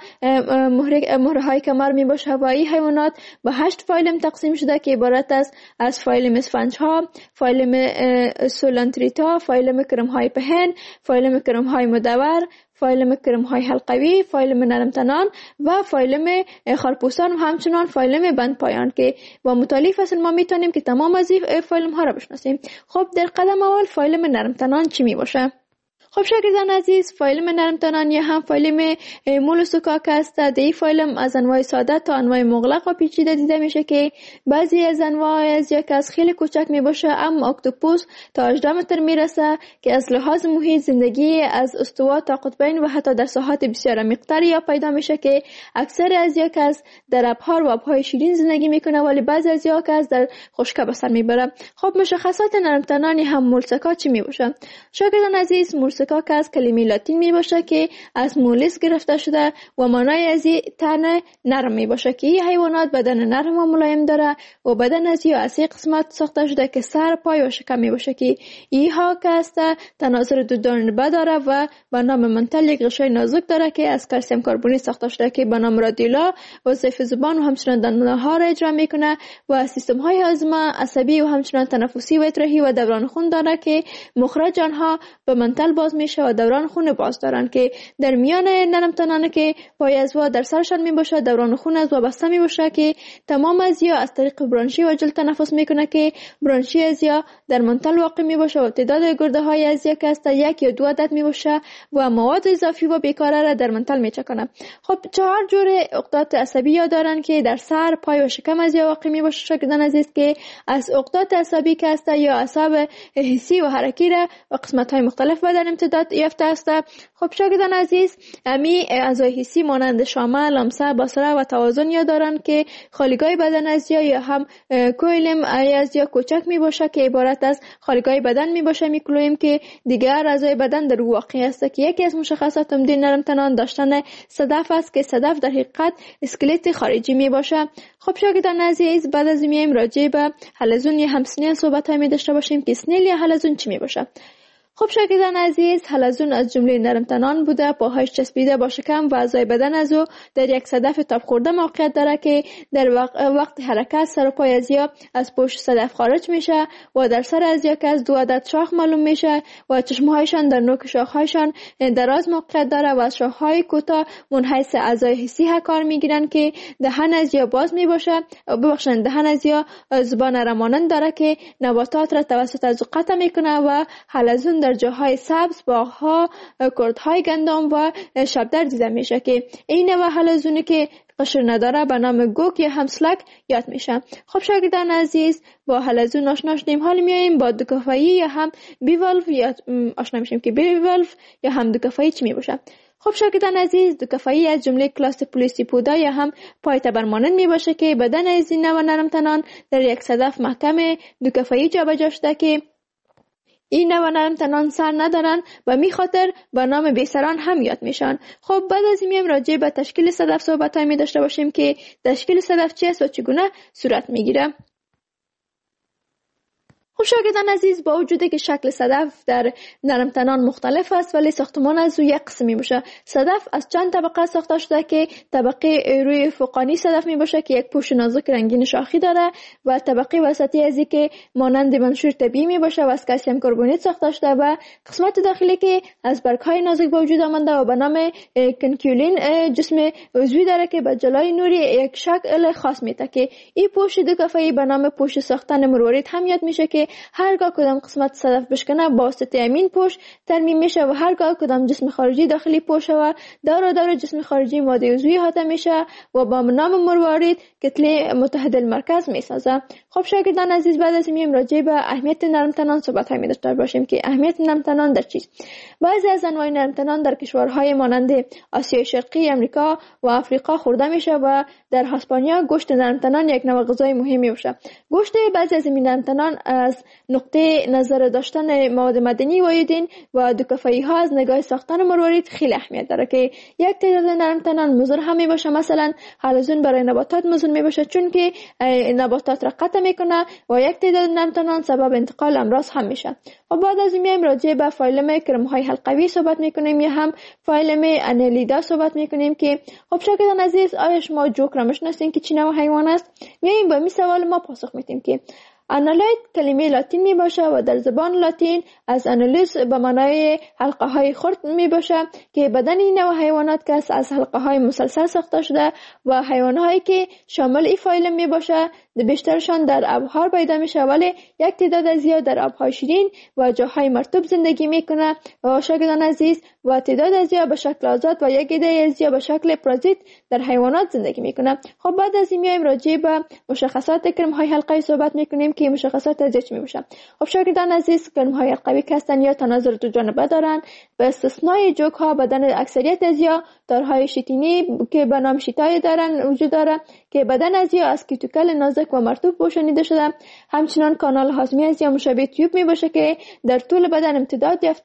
مهره های کمر می باشه و این حیوانات به 8 فایلم تقسیم شده که عبارت است از فایلم اسفنج ها، فایلم سولانتریتا، فایلم کرم های پهن، فایلم کرم های مدور، فایلم کرم های حلقوی، فایلم نرمتنان و فایلم خرپوستان و همچنان فایلم بند پایان که با مطالعه فصل ما میتونیم که تمام از این فایلم ها را بشناسیم. خب در قدم اول فایلم نرمتنان چی می باشه؟ خب شاگردان عزیز، فایلم نرمتنان یا هم فایلم مولوسکاک است. در این فایلم از انواع ساده تا انواع مغلق و پیچیده دیده میشه که بعضی از انواع از یک از خیلی کوچک می باشه، اما اکتوپوس تا 18 متر میرسه که از لحاظ محیط زندگی از استوا تا قطبین و حتی در ساحات بسیار عمیق‌تر یا پیدا میشه که اکثر از یک از در ابحار و آبهای شیرین زندگی میکنه، ولی بعضی از یک از در خشکی به سر میبره. خب مشخصات نرمتنان هم مولسکا چی می باشه؟ شاگردان عزیز، مولسکا که از کلمه لاتین می باشه که از مولس گرفته شده و معنای از این تن نرم می باشه که این حیوانات بدن نرم و ملایم داره و بدن از این از قسمت ساخته شده که سر، پای و شکم می باشه که اینها که است تناظر دو داره و به نام منتل یک غشای نازک داره که از کلسیم کربونی ساخته شده که به نام رادیولا وظیفه زبان و همچنان دندانها را اجرا میکنه و سیستم های هاضمه، عصبی و همچنان تنفسی و اطراحی و دوران خون داره که مخرج آنها به منتل باز میشه و دوران خون باز دارن که در میان نرمتنانه که پای از و در سرشان می باشه دوران خون از و بسته می باشه که تمام از یا از طریق برانشی و جلد تنفس میکنه که برانشی از یا در منتل واقع می باشه و تعداد گرده های از یک است 1 یا 2 عدد می باشه و مواد اضافی و بیکاره را در منتل می چکنه. خب 4 جور عقدات عصبی یا دارن که در سر، پای و شکم از یا واقع می باشه شاگردان عزیز که از عقدات عصبی که است یا اعصاب حسی و حرکی را و قسمت های مختلف بدن امتداد یافته است. خب شاگردان عزیز، امی اعضای حسی مانند شامه، لمسه، بصره و توازن یا دارند که خالیگاه بدن از یا هم کویلم از یا کوچک می باشه که عبارت از خالیگاه بدن می باشه میکلویم که دیگر اعضای بدن در واقع است که یکی از مشخصات عمده نرمتنان داشتن صدف است که صدف در حقیقت اسکلت خارجی می باشه. خب شاگردان عزیز، بعد از میایم راجع به حلزون یا همسنیل صحبت های می داشته باشیم که سنیل یا حلزون چی می باشه. خب شاگردان عزیز، حلزون از جمله نرمتنان بوده، پاهایش چسبیده با شکم و اعضای بدن از او در یک صدف تاب خورده موقعیت داره که در وقت حرکت سر و پای از یا از پشت صدف خارج میشه و در سر از یا که از 2 عدد شاخ معلوم میشه و چشمهایشان در نوک شاخهایشان دراز موقعیت داره و از شاخهای کوتاه منحیث اعضای حسی کار میگیرن که دهن از یا باز میباشه، ببخشید دهن از یا زبان رمانند داره که نباتات را توسط از قطع میکنه و حلزون در جاهای سبز، باغ‌ها، کردهای گندم و شبدر دیده میشه که این نوع حلزونی که قشر نداره به نام گوک یا همسلک یاد میشه. خب شاگردان عزیز، با حلزون آشنا شدیم، حالا میایم با دوکفایی یا هم بیوالف یا آشنا میشیم که بیوالف یا هم دوکفایی چی میباشه. خب شاگردان عزیز، دوکفایی از جمله کلاس پولیسیپودا یا هم پای تبرمانند می باشه که بدن از این نوع نرمتنان در یک صدف محکم دوکفایی جابجا شده که این نوع نرمتنان سر ندارن و می خاطر به نام بیسران هم یاد میشن. خب بعد از این راجع به تشکیل صدف صحبت های می داشته باشیم که تشکیل صدف چی است و چگونه صورت میگیره. خب شاگردان عزیز، با وجودی که شکل صدف در نرمتنان مختلف است ولی ساختمان از او یک قسمی باشه. صدف از چند طبقه ساخته شده که طبقه روی فوقانی صدف می باشه که یک پوست نازک رنگین شاخی داره و طبقه وسطی ازی که مانند منشور طبیعی می باشه و از کلسیم کربونیت ساخته شده و قسمت داخلی که از برگ‌های نازک به وجود آمده و به نام کنکیولین جسم عضوی داره که به جلای نوری یک شکل خاص میده که این پوست دوکفایی به نام پوست ساختن مروارید هم یاد میشه که هرگاه کدام قسمت صدف بشکنه با واسطه امین پوست ترمیم میشه و هرگاه کدام جسم خارجی داخلی پوست و دور جسم خارجی ماده عضوی احاطه میشه و با نام مروارید کتله متحد المرکز میسازه. خب شاگردان عزیز، بعد از این راجع به اهمیت نرمتنان صحبت می داشته باشیم که اهمیت نرمتنان در چیست. بعضی از انواع نرمتنان در کشورهای مانند آسیای شرقی، امریکا و آفریقا خورده میشه و در اسپانیا گوشت نرمتنان یک نوع غذای مهمی باشه. گوشت بعضی از این نرمتنان از نقطه نظر داشتن مواد معدنی و ایودین و دوکفایی ها از نگاه ساختن مروارید خیلی اهمیت داره که یک تعداد نرمتنان مضر هم می باشه. مثلا حلزون برای نباتات مضر می باشه چون که نباتات را قطع میکنه و یک تعداد نرمتنان سبب انتقال امراض هم میشه. و بعد از این میایم راجع به فایلم کرم های حلقوی صحبت میکنیم یا هم فایلم انالیدا صحبت میکنیم که خب شاگردان عزیز آیا شما جوک را میشناسین که چی نوع حیوان است؟ میایم با این سوال ما پاسخ میدیم که انالاید کلمه لاتین می باشه و در زبان لاتین از انالیس به معنای حلقه های خرد می باشه که بدن این نوع حیوانات که از حلقه های مسلسل ساخته شده و حیوان هایی که شامل این فایلم می باشه بیشترشان در آبها پیدا میشه ولی یک تعداد زیاد در آبهای شیرین و جاهای مرطوب زندگی میکنه و شاگردان عزیز و تعداد زیاد به شکل آزاد و یک عده زیاد به شکل پرازیت در حیوانات زندگی میکنه. خب بعد از این میایم راجع به مشخصات کرم های حلقوی صحبت میکنیم که مشخصات از چی میباشه. خب شاگردان عزیز کرم های حلقوی که هستن یا تناظر دو جانبه دارن به استثنای جوک ها بدن اکثریت از یا دارهای شیطینی که به نام شیتای دارن وجود داره که بدن از یا از کیتوکل نازک و مرطوب پوشانیده شده. همچنان کانال هاضمه از یا مشابه تیوب می باشه که در طول بدن امتداد یافته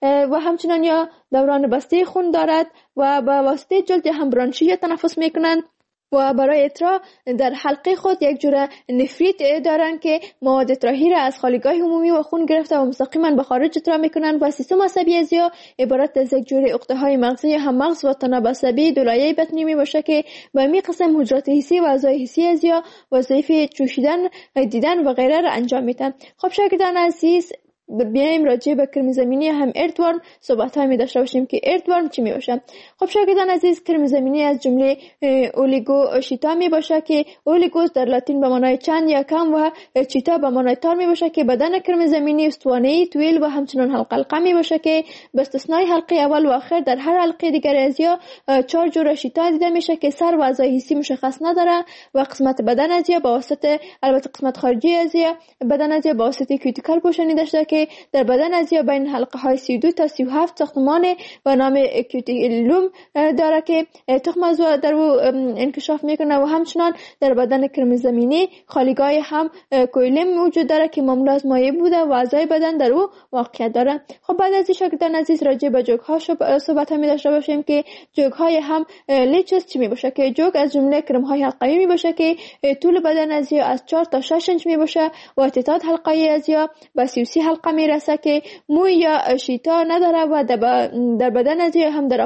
و همچنان یا دوران بسته خون دارد و با واسطه جلد هم برانشی تنفس می کنند و برای اطراح در حلقه خود یک جور نفریت دارن که مواد اطراحی را از خالیگاه عمومی و خون گرفته و مستقیما به خارج اطراح میکنن و سیستم عصبی از یا عبارت از یک جور عقده های مغزی هم مغز و تناب عصبی دو لایه بطنی می باشه که به می قسم حجرات حسی و اعضای حسی از یا وظایف چوشیدن، دیدن و غیره را انجام میدن. خب شاگردان عزیز بیایم راجع به کرم زمینی هم اردورم صحبت های می داشته باشیم که اردورم چی می باشه. خب شاگردان عزیز کرم زمینی از جمله اولیگو شیتا می باشه که اولیگوس در لاتین به معنای چند یا کم و چیتا به معنای تار می باشه که بدن کرم زمینی استوانه‌ای طویل و همچنان حلقه می باشه که به استثنای حلقه اول و آخر در هر حلقه دیگر از یا 4 جور شیتا دیده میشه که سر و اعضای حسی مشخص نداره و قسمت بدن از یا با واسطه البته قسمت خارجی از یا بدن از یا با واسطه کیوتیکل پوشانیده شده که در بدن از یا بین حلقه های 32 تا 37 ساختمان و نام کیوتیلوم داره که تخم از در او انکشاف میکنه و همچنان در بدن کرم زمینی خالیگاه هم کویلم موجود داره که مملو از مایع بوده و اعضای بدن در او واقعیت داره. خب بعد از شاگردان عزیز راجع به جوک ها صحبت می داشته باشیم که جوک های هم لیچز چی می باشه که جوک از جمله کرم های حلقوی می باشه که طول بدن از یا از 4 تا 6 انچ می باشه و تعداد حلقه از یا به 33 حلقه می رسه که موی یا شیتا نداره و در بدن از یا هم در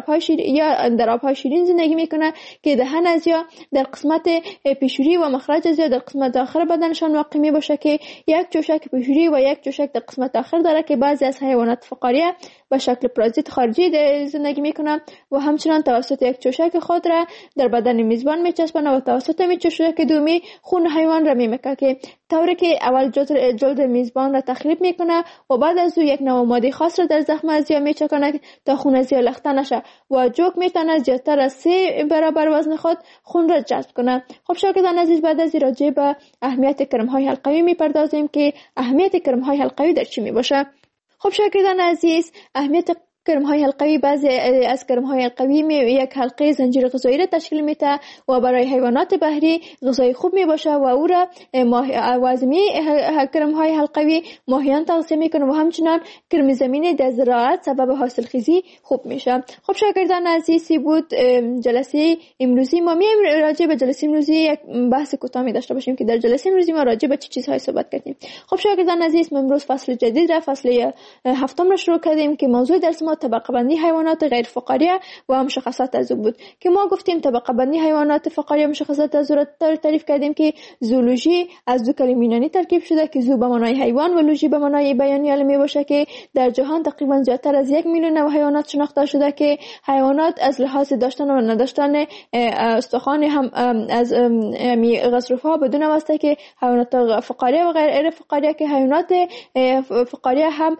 آبهای شیرین زندگی میکنه که دهن از یا در قسمت پیشوری و مخرج از یا در قسمت آخر بدنشان واقع می باشه که یک جوشک پیشوری و یک جوشک در قسمت آخر داره که بعضی از حیوانات فقاریه به شکل پرازیت خارجی زندگی میکنن و همچنان توسط یک چوشک خود را در بدن میزبان میچسبن و توسط می چوشک دومی خون حیوان را میمکه که طوری که اول جلد میزبان را تخریب میکنه و بعد از او یک نوع ماده خاص را در زخم از یا میچکنه تا خون از یا لخته نشه و جوک میتونه زیادتر از 3 برابر وزن خود خون را جذب کنه. خب شاگردان عزیز بعد از راجع به اهمیت کرم های حلقوی میپردازیم که اهمیت کرم های حلقوی در چی میباشه. خب شاگردان عزیز اهمیت کرم های حلقوی بعضی از کرم های حلقوی یک حلقه زنجیر غذایی را تشکیل میده و برای حیوانات بحری غذای خوب می باشه و او را وازمی کرم های حلقوی ماهیان تغذیه میکنه و همچنان کرم زمینی در زراعت سبب حاصل خیزی خوب میشه. خب شاگردان عزیزی بود جلسه امروزی ما میایم راجع به جلسه امروزی یک بحث کوتاه می داشته باشیم که در جلسه امروزی ما راجع به چه چیزهای صحبت کردیم. خب شاگردان عزیز ما امروز فصل جدید را فصل 7 را شروع کردیم که موضوع درس ما طبقه بندی حیوانات غیر فقاریه و مشخصات از او بود که ما گفتیم طبقه بندی حیوانات فقاریه مشخصات از او را تعریف کردیم که زولوژی از دو کلمه یونانی ترکیب شده که زو به معنای حیوان و لوژی به معنای بیانی علمی باشه که در جهان تقریبا زیادتر از 1 میلیون نوع حیوانات شناخته شده که حیوانات از لحاظ داشتن و نداشتن استخوان هم از غضروفها بدون واسطه که حیوانات فقاریه و غیر فقاریه که حیوانات فقاریه هم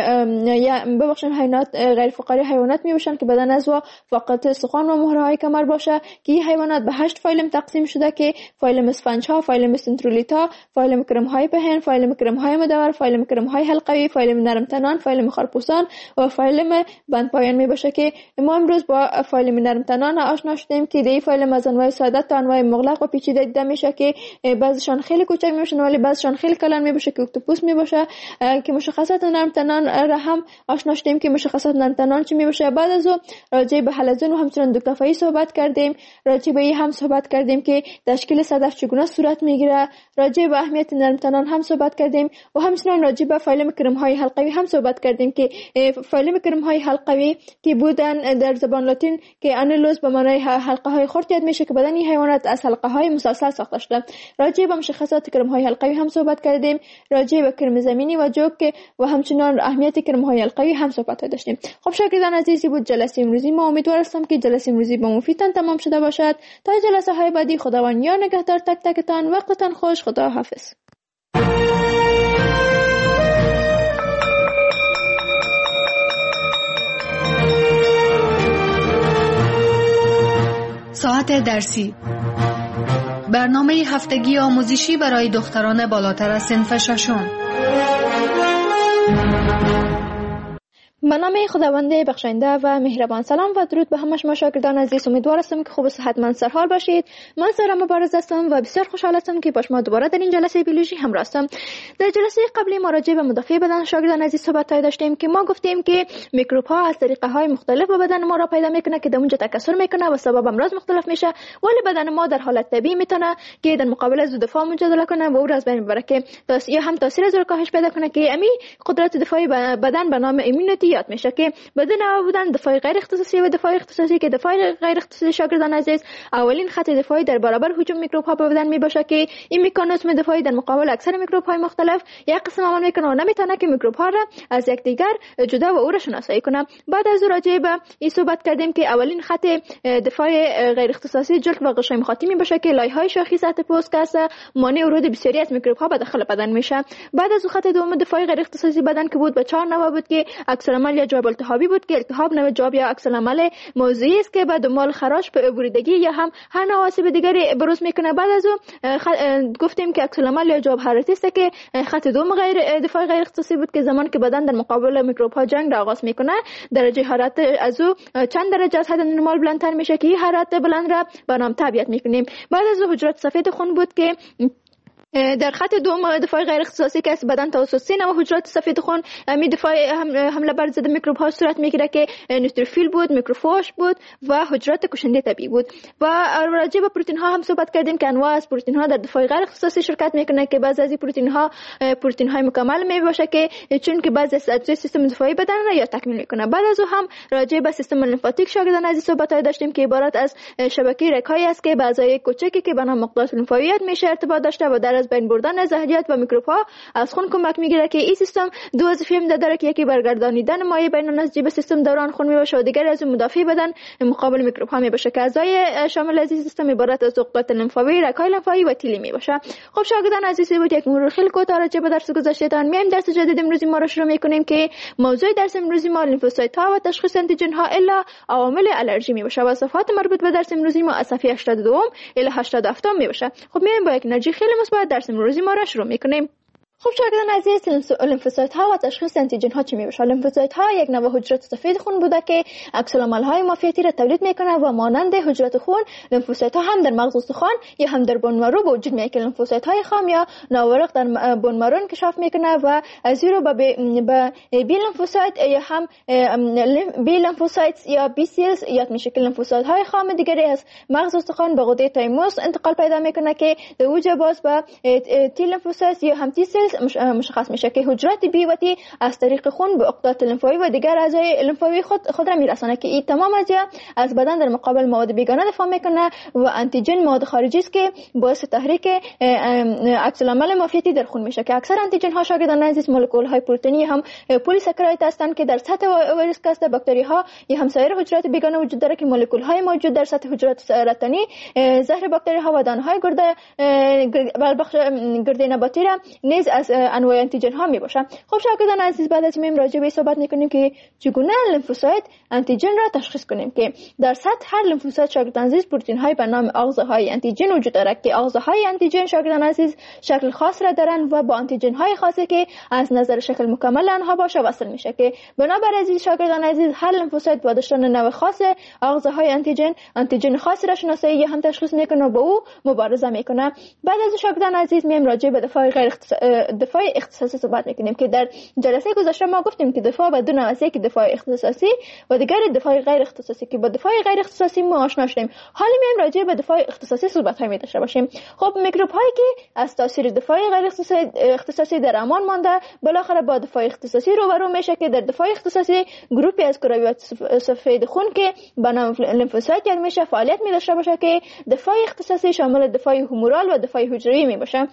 یا ببخشید حیوانات غیر فقاری حیوانات می باشن که بدن از و فقط استخوان و مهره های کمر باشه که این حیوانات به 8 فایلم تقسیم شده که فایلم اسفنج ها، فایلم سنترولیتا، فایلم کرم های پهن، فایلم کرم های مدور، فایلم کرم های حلقوی، فایلم نرم تنان، فایلم خرپوسان و فایلم بند پایان می باشه که ما امروز با فایلم نرم تنان آشنا شدیم که این فایلم از انواع ساده تا انواع مغلق و پیچیده دیده میشه که بعضیشان خیلی کوچک میشن ولی بعضیشان خیلی کلان می باشه که اکتوپوس می باشه که مشخصات نرم تنان را هم آشنا شدیم که مشخصات نرم‌تنان چی میشه. بعد از اون راجع به حلزون و همچنین دکتافایی صحبت کردیم. راجع به این هم صحبت کردیم که تشکیل صدف چگونه صورت میگیره. راجع به اهمیت نرم‌تنان هم صحبت کردیم و همچنین راجع به فایلم کرم‌های حلقوی هم صحبت کردیم که فایلم کرم‌های حلقوی که بودن در زبان لاتین که انولوس به معنای حلقه‌های خرد یاد میشه که بدن این حیوانات از حلقه‌های مسلسل ساخته شده. راجع به مشخصات کرم‌های حلقوی هم صحبت کردیم. راجع به کرم زمینی و جوک و همچنین اهمیت کرم‌های حلقوی هم صحبت داشتیم. خب شاگردان عزیزی بود جلسه امروزی ما. امیدوار هستم که جلسه امروزی با مفیدتان تمام شده باشد. تا جلسه های بعدی خداوند یا نگهدار تک تکتان. وقتتان خوش. خدا حافظ. ساعت درسی، برنامه هفتگی آموزشی برای دختران بالاتر از صنف ششم. به نام خداوند بخشنده و مهربان. سلام و درود به همه شما شاگردان عزیز. امیدوار هستم که خوب و صحتمند سرحال باشید. من سارا مبارز هستم و بسیار خوشحال هستم که با شما دوباره در این جلسه بیولوژی همراه هستم. در جلسه قبلی ما راجع به مدافع بدن شاگردان عزیز صحبت داشتیم که ما گفتیم که میکروب ها از طریقه های مختلف به بدن ما را پیدا میکنه که در اونجا تکثر میکنه و سبب امراض مختلف میشه، ولی بدن ما در حالت طبیعی میتونه که در مقابل از دفاع مجادله کنه و او را از بین ببره که یا هم تاثیر از کاهش پیدا کنه که امی قدرت دفاعی بدن به نام ایمونیتی یاد میشه که بدون بودن دفاع غیر اختصاصی و دفاع اختصاصی که دفاع غیر اختصاصی شاگردان عزیز اولین خط دفاعی در برابر هجوم میکروب ها به بدن میباشه که این مکانیزم دفاعی در مقابل اکثر میکروب های مختلف یک قسم عمل میکنه و نمیتونه که میکروب ها را از یکدیگر جدا و او را شناسایی کنه. بعد از راجع به این صحبت کردیم که اولین خط دفاع غیر اختصاصی جلد و غشای مخاطی میباشه که لایه‌های شاخی سطح پوست که مانع ورود بسیاری از میکروب ها به داخل بدن میشه. بعد از خط دوم دفاع غیر اختصاصی بدن که بود به 4 نوع بود که اکثر عمل یا جواب التهابی بود که التهاب نوع جواب یا عکس العمل موضعی است که به دنبال خراش به بریدگی یا هم هر نوع آسیب دیگری بروز میکنه. بعد از اون گفتیم که عکس العمل یا جواب حرارتی است که خط دوم دفاع غیر اختصاصی بود که زمان که بدن در مقابل میکروب ها جنگ را آغاز میکنه درجه حرارت از او چند درجه از حد نرمال بلندتر میشه که این حرارت بلند را به نام تابعیت میکنیم. بعد از حجرات سفید خون بود که در خط دوم دفاع غیر اختصاصی که از بدن توسط 3 نوع حجرات سفید خون می دفاع حمله بر ضد میکروب ها صورت میگیره که نوتروفیل بود، میکروفاژ بود و حجرات کشنده طبیعی بود. و راجع به پروتئین ها هم صحبت کردیم که انواع از پروتئین ها در دفاع غیر اختصاصی شرکت میکنه که بعضی از پروتئین های مکمل می باشه که چون که بعضی از اجزای سیستم دفاعی بدن را یا تکمیل میکنه. بعد از او هم راجع به سیستم لیمفاتیک شاگردان عزیز صحبت داشتیم که عبارت از شبکه رگ‌هایی است که بعضی کوچکی که به نام مقطعات لیمفاویت میشه ارتباط داشته و در از بین بردن زهریات و میکروب ها از خون کمک میگیره که این سیستم دو وظیفه داره که یکی برگردانیدن مایع بین نسجی به سیستم دوران خون میباشه و دیگر از مدافع بدن مقابل میکروب ها میباشه که اعضای شامل از این سیستم عبارت از عقدات لیمفاوی، رگ‌های لیمفاوی و تیلی میباشه. خب شاگردان عزیز بود یک مرور خیلی کوتاه راجع به درس گذشتهتان میایم درس جدید امروزی ما رو شروع میکنیم که موضوع درس امروزی ما لیمفوسایت ها و تشخیص آنتیژن ها الا عوامل آلرژی میباشه و صفحات مربوط به درس امروزی ما از صفحه 82 الی 87 میباشه. خب میایم با یک انرژی خیلی مثبت درس امروزی ما رو شروع میکنیم. خب شاگردان عزیز لیمفوسایت ها و تشخیص آنتیژن ها چی میباشه؟ لیمفوسایت ها یک نوع حجرات سفید خون بوده که عکس العمل های مافیتی را تولید میکنه و مانند حجرات خون لیمفوسایت ها هم در مغز استخوان یا هم در بون مارو به وجود میاد که لیمفوسایت های خام یا ناورق در بون مارو انکشاف میکنه و از این رو به بی لیمفوسایت یا هم بی لیمفوسایت یا بی سیلز یاد میشه که لیمفوسایت های خام دیگری از مغز استخوان به غده تایموس انتقال پیدا میکنه که در اوج باز به تی لیمفوسایت یا هم تی سیلز مشخص میشه که حجرات بی و تی از طریق خون به عقدات لیمفاوی و دیگر اعضای لیمفاوی خود را میرسانه که این تمام از بدن در مقابل مواد بیگانه دفاع میکنه و آنتیژن مواد خارجی است که باعث تحریک عکس العمل مافیتی در خون میشه که اکثر آنتیژن ها شاگردان عزیز مولکول های پروتئینی هم پلی ساکاراید هستند که در سطح ویروس کاست باکتری ها یا هم سایر حجرات بیگانه وجود داره که مولکول های موجود در سطح حجرات سرطانی زهر باکتری ها و دانه های گرده نباتی را نیز از انواع آنتیژن ها میباشه. خب شاگردان عزیز بعد از این راجع به صحبت میکنیم که چگونه لیمفوسایت آنتیژن را تشخیص کنیم که در سطح هر لیمفوسایت شاگردان عزیز پروتئین های به نام آغازهای آنتیژن وجود داره که آغازهای آنتیژن شاگردان عزیز شکل خاص را دارن و با آنتیژن های خاصی که از نظر شکل مکمل آنها باشه وصل میشه که بنابراین شاگردان عزیز هر لیمفوسایت با داشتن نوع خاص آغازهای آنتیژن خاصی را شناسایی یا هم تشخیص میکنه و با او مبارزه میکنه. بعد از شاگردان عزیز میایم راجع به دفاع اختصاصی صحبت میکنیم که در جلسه گذشته ما گفتیم که دفاع به دو نوع است، که دفاع اختصاصی و دیگر دفاع غیر اختصاصی. که با دفاع غیر اختصاصی ما آشنا شدیم، حالا میایم راجع به دفاع اختصاصی صحبت های داشته باشیم. خب میکروب هایی که از تاثیر دفاع غیر اختصاصی در امان مانده بالاخره با دفاع اختصاصی روبرو میشه که در دفاع اختصاصی گروپی از کرویات سفید خون که به نام لیمفوسایت یاد میشه فعالیت می داشته باشه که دفاع اختصاصی شامل دفاع هومورال و دفاع حجروی می باشه.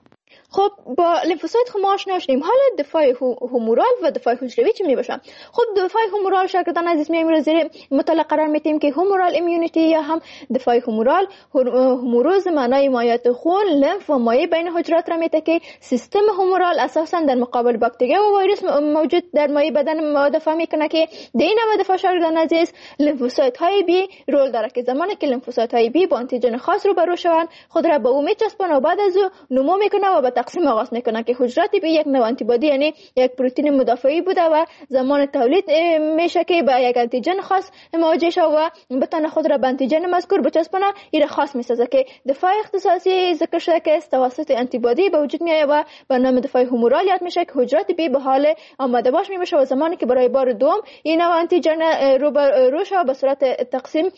خب با لیمفوسایت خب ما آشنا شدیم، حالا دفاع هومورال و دفاع حجروی چی می باشه؟ خب دفاع هومورال شاگردان عزیز میایم زیر مطالعه قرار میدیم که هومورال ایمیونیتی یا هم دفاع هومورال، هوموروز معنای مایعات خون، لمف و مایع بین حجرات را میده که سیستم هومورال اساسا در مقابل باکتریا و ویروس موجود در مایع بدن دفاع میکنه که دین و دفاع شاگردان عزیز لیمفوسایت های بی رول داره که زمانی که لیمفوسایت های بی با آنتیژن خاص روبرو شوند خود را به او میچسبونه و بعد از او نمو میکنه و تقسیم آغاز میکنه که حجرات بی یک نوع آنتیبادی یعنی یک پروتئین مدافعی بوده و زمان تولید میشه که با یک آنتیژن خاص مواجه شه و بتونه خود را به آنتیژن مذکور بچسبونه، این خاص میسازه که دفاع اختصاصی ذکر شده که توسط آنتیبادی به وجود میاد و به نام دفاع هومورال یاد میشه که حجرات بی به حال آماده باش میشه و زمانی که برای بار دوم این نوع آنتیژن روبرو شه به صورت تقسیم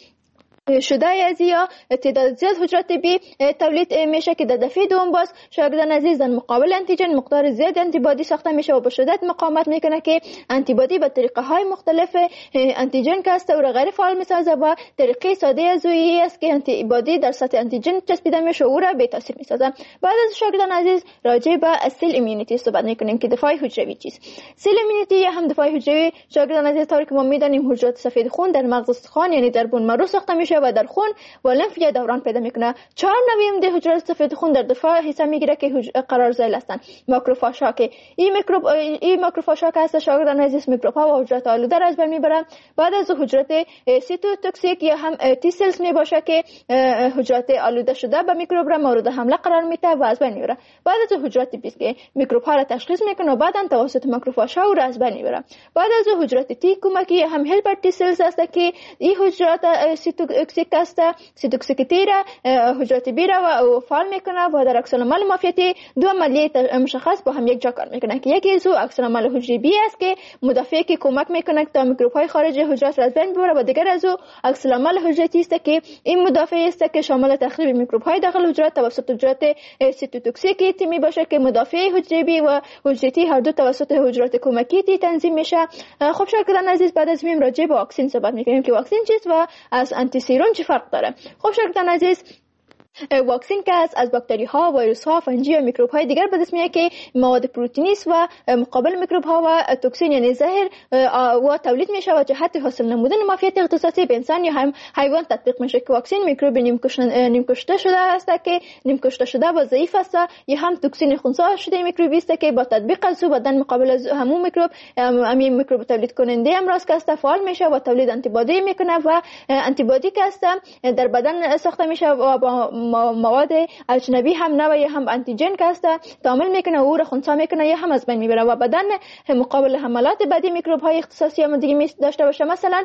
شده از یا تعداد زیاد حجرات بی تولید میشه که در دفعه دوم باز شاگردان عزیز در مقابل آنتیژن مقدار زیاد آنتیبادی ساخته میشه و به شدت مقاومت میکنه که آنتیبادی به طریقه های مختلف آنتیژن که است او را غیر فعال میسازه و طریقه ساده از اویی است که آنتیبادی در سطح آنتیژن چسبیده میشه و او را بی تاثیر میسازه. بعد از شاگردان عزیز راجع به سیل ایمیونیتی صحبت میکنیم که دفاع حجروی چیست. سیل ایمیونیتی یا هم دفاع حجروی شاگردان عزیز طوری که ما میدانیم حجرات سفید خون در مغز استخوان یعنی در بون مرو ساخته میشه و در خون و لمف یا دوران پیدا میکنه. 4 نوع ده حجرات سفید خون در دفاع حصہ میگیره که قرار ذیل هستند. ماکروفاژ ها که این ماکروفاژ ها که هست شاگردان عزیز میکروب ها و حجرات آلوده را از بین میبرن. بعد از حجرات سیتوتوکسیک یا هم تی سلز میباشه که حجرات آلوده شده به میکروب را مورد حمله قرار میده و از بین میبره. بعد از حجرات بیس که میکروب ها را تشخیص میکنه و بعداً توسط ماکروفاژ ها را از بین میبره. بعد از حجرات تی کمکی هم هلپر تی سلز هست که این حجرات سیتوتوکسیک است سیتوکسیکیتی را حجرات بی را و فعال میکنه و در عکس العمل مافیتی دو عملیه مشخص با هم یک جا کار میکنه که یکی از عکس العمل حجری بی است که مدافعی که کمک میکنه تا میکروب های خارجی حجرات را از بین ببره و دیگر از عکس العمل حجرتی است که این مدافعی است که شامل تخریب میکروب های داخل حجرات توسط حجرات سیتوتوکسیک تی میباشه که مدافع حجری بی و حجرتی هر دو توسط حجرات کمکی تی تنظیم میشه. خب شاگردان عزیز بعد از میم راجع به واکسن صحبت میکنیم که واکسن چیست و از آنتی سیروم چه فرق داره. خب شاگردان عزیز واکسن که از باکتری ها، ویروس ها، فنجی و میکروب های دیگر به دست میاد که مواد پروتئینی است و مقابل میکروب ها و توکسین یعنی زهر و تولید میشه و جهت حاصل نمودن مافیت اختصاصی به انسان یا هم حیوان تطبیق میشه که واکسن میکروب نیم کشته شده است که نیم کشته شده و ضعیف است یا هم توکسین خنثی شده میکروبی است که با تطبیق از او بدن مقابل از همون میکروب همین میکروب تولید کننده امراض که است فعال میشه و تولید آنتیبادی میکنه و آنتیبادی که است در بدن ساخته میشه و با مواد اجنبی هم نه یا هم آنتیژن که است تعامل میکنه و او را خنثی میکنه یا هم از بین میبره و بدن مقابل حملات بعدی میکروب های اختصاصی هم دیگه داشته باشه. مثلا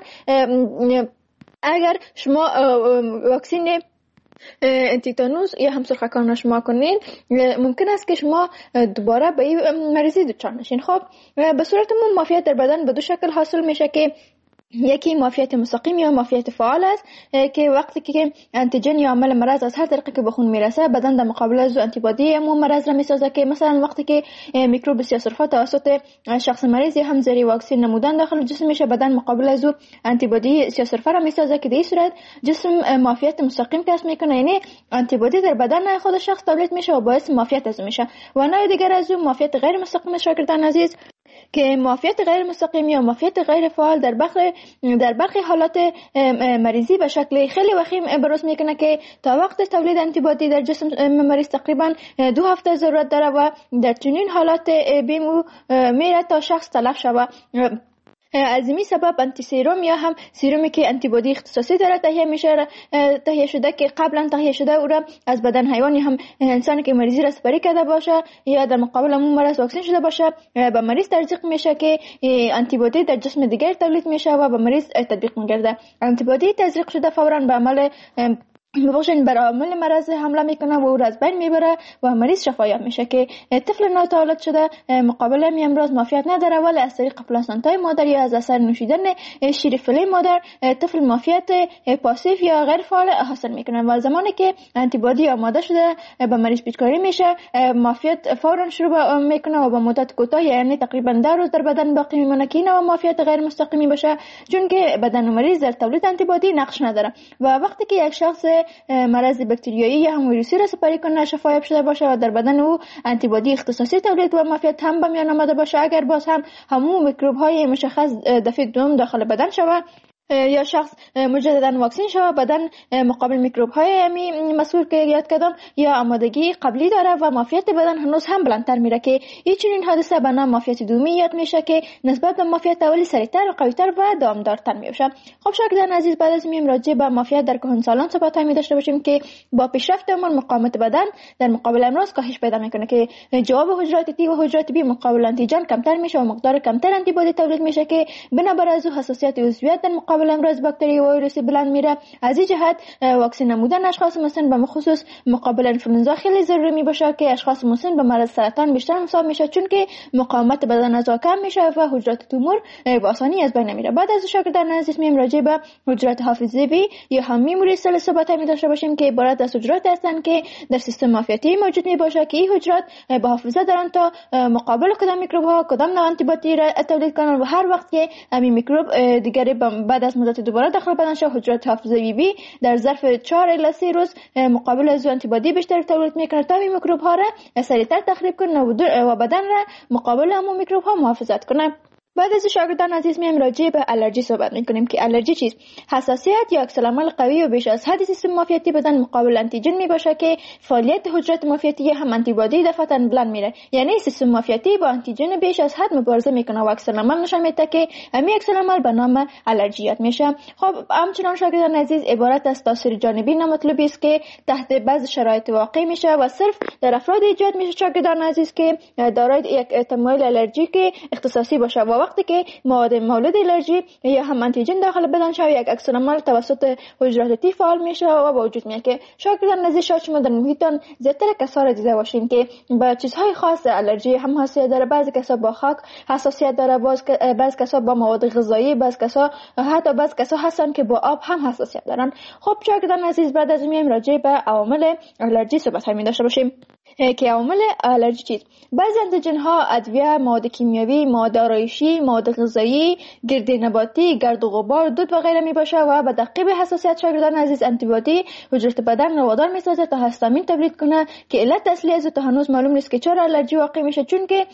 اگر شما واکسن تیتانوس یا هم سرخکان شما کنین ممکن است که شما دوباره به این مریضی دچار نشین. خب به صورت عموم مافیت در بدن به دو شکل حاصل میشه که یکی مافیت مستقیم یا مافیت فعال است که وقتی که آنتیژن یا عامل مرض از هر طریقی که به خون میرسه بدن در مقابل از آنتیبادی همون مرض را میسازه که مثلا وقتی که میکروب سیاه‌سرفه توسط شخص مریض یا هم زیر واکسن نمودن داخل جسم میشه بدن مقابل از آنتیبادی سیاه‌سرفه را میسازه که در این صورت جسم مافیت مستقیم کسب میکنه یعنی آنتیبادی در بدن خود شخص تولید میشه و باعث مافیت از میشه. و نوع دیگر از مافیت غیر مستقیم شاگردان عزیز که مافیت غیر مستقیم یا مافیت غیر فعال در برخی حالات مریضی به شکل خیلی وخیم بروز میکنه که تا وقت تولید آنتیبادی در جسم مریض تقریبا 2 هفته ضرورت داره و در چنین حالات بیمو میره تا شخص تلف شود. از این سبب آنتی سیروم یا هم سیرومی که آنتیبادی اختصاصی داره تهیه شده که قبلا تهیه شده او را از بدن حیوان یا هم انسانی که مریضی را سپری کرده باشه یا در مقابل اون مرض واکسن شده باشه به مریض تزریق میشه که آنتیبادی در جسم دیگر تولید میشه و به مریض تطبیق میگرده. آنتیبادی تزریق شده فورا به عمل ببخشید بر عامل مرض حمله میکنه و او را از بین میبره و مریض شفایاب میشه که طفل ناتولد شده مقابل می امراض معافیت نداره، ولی از طریق پلاسنتای مادر یا از اثر نوشیدن شیر فیله مادر طفل معافیت پاسیو یا غیر فعال حاصل میکنه و زمانی که آنتی بادی آماده شده به مریض پیچکاری میشه معافیت فورا شروع میکنه و با مدت کوتاه یعنی تقریبا 10 روز در بدن باقی میمونه که این معافیت غیر مستقیمی باشه، چون که بدن مریض در تولید آنتی بادی نقش نداره و وقتی که یک شخص مرض باکتریایی یا هم ویروسی را سپری کنه شفایاب شده باشه و در بدن او آنتی بادی اختصاصی تولید و معافیت هم به میان آمده باشه، اگر باز هم همون میکروب های مشخص دفعه دوم داخل بدن شود یا شخص مجددا واکسین شود بدن مقابل میکروب های مسئول که یاد کردم یا آمادگی قبلی داره و معافیت بدن هنوز هم بلندتر میره که این چنین حادثه به نام معافیت دومی یاد میشه که نسبت به معافیت اولی سریعتر و قویتر و دامدارتر میشه. خب شاگردان عزیز، بعد از میم راجع به معافیت در کهنسالان صحبت می داشته باشیم که با پیشرفت عمر مقاومت بدن در مقابل امراض کاهش پیدا میکنه که جواب حجرات تی و حجرات بی مقابل آنتیجن کمتر میشه و مقدار کمتر آنتی بادی تولید میشه که بنابر از حساسیت عضویت در مقابل امراض باکتری و ویروسی بلند میره. از این جهت واکسین نمودن اشخاص مسن به خصوص مقابل انفلوئنزا خیلی ضروری می باشه که اشخاص مسن به مرض سرطان بیشتر مصاب میشه، چون که مقاومت بدن از کم میشه و حجرات تومور به آسانی از بین نمیره. بعد از شاگردان عزیز میم راجع به حجرات حافظه بی یا هم میموری سل صحبت می داشته باشیم که عبارت از حجرات هستند که در سیستم معافیتی موجود می باشه که این حجرات به حافظه دارن تا مقابل کدام میکروب ها کدام نوع آنتی بادی را تولید کنن و هر وقت که همین میکروب دیگری بعد از مدت دوباره داخل بدن شد حجرات حافظه بی در ظرف 4 الی 3 روز مقابل از آنتی بادی بیشتر تولید میکنه تا این میکروب ها را سریعتر تخریب کنه و بدن را مقابل همون میکروب ها محافظت کنه. بعد از شاگردان عزیز میم راجع به الرژی صحبت میکنیم که الرژی چیست؟ حساسیت یا عکس‌العمل قوی و بیش از حد سیستم معافیتی بدن مقابل آنتیجن می باشه که فعالیت حجرات معافیتی هم آنتی بادی دفعتاً بلند میره، یعنی سیستم معافیتی با آنتیجن بیش از حد مبارزه میکنه و عکس‌العمل نشان میده که همین عکس‌العمل به نام الرژیات میشه. خب همچنان شاگردان عزیز عبارت از تاثیر جانبی نامطلوبی است که تحت بعض شرایط واقع میشه و صرف در افراد ایجاد میشه شاگردان عزیز که دارای یک تمایل الرژیک اختصاصی باشه و وقتی که مواد مولد الرژی یا هم آنتیجن داخل بدن شود یک عکس‌العمل توسط حجرات تی فعال میشه و با وجود میاد که شاگردان عزیز شاید شما در محیطتان زیادتر کسا را دیده باشین که با چیزهای خاص الرژی هم حساسیت داره، بعضی کسا با خاک حساسیت داره، بعضی کسا با مواد غذایی، بعضی کسا هستن که با آب هم حساسیت دارن. خب شاگردان عزیز بعد از میایم راجع به عوامل الرژی صحبت می داشته باشیم که عوامل الرژی چیست؟ بعضی آنتیژن ها ادویه، مواد کیمیاوی، مواد آرایشی، مواد غذایی، گرد نباتی، گرد و غبار، دود و غیره می باشه و به تعقیب حساسیت شاگردان عزیز آنتی بادی حجرات بدن رو وادار میسازه تا هستامین تولید کنه که علت اصلی از تا هنوز معلوم نیست که چرا الرژی واقع میشه، چون که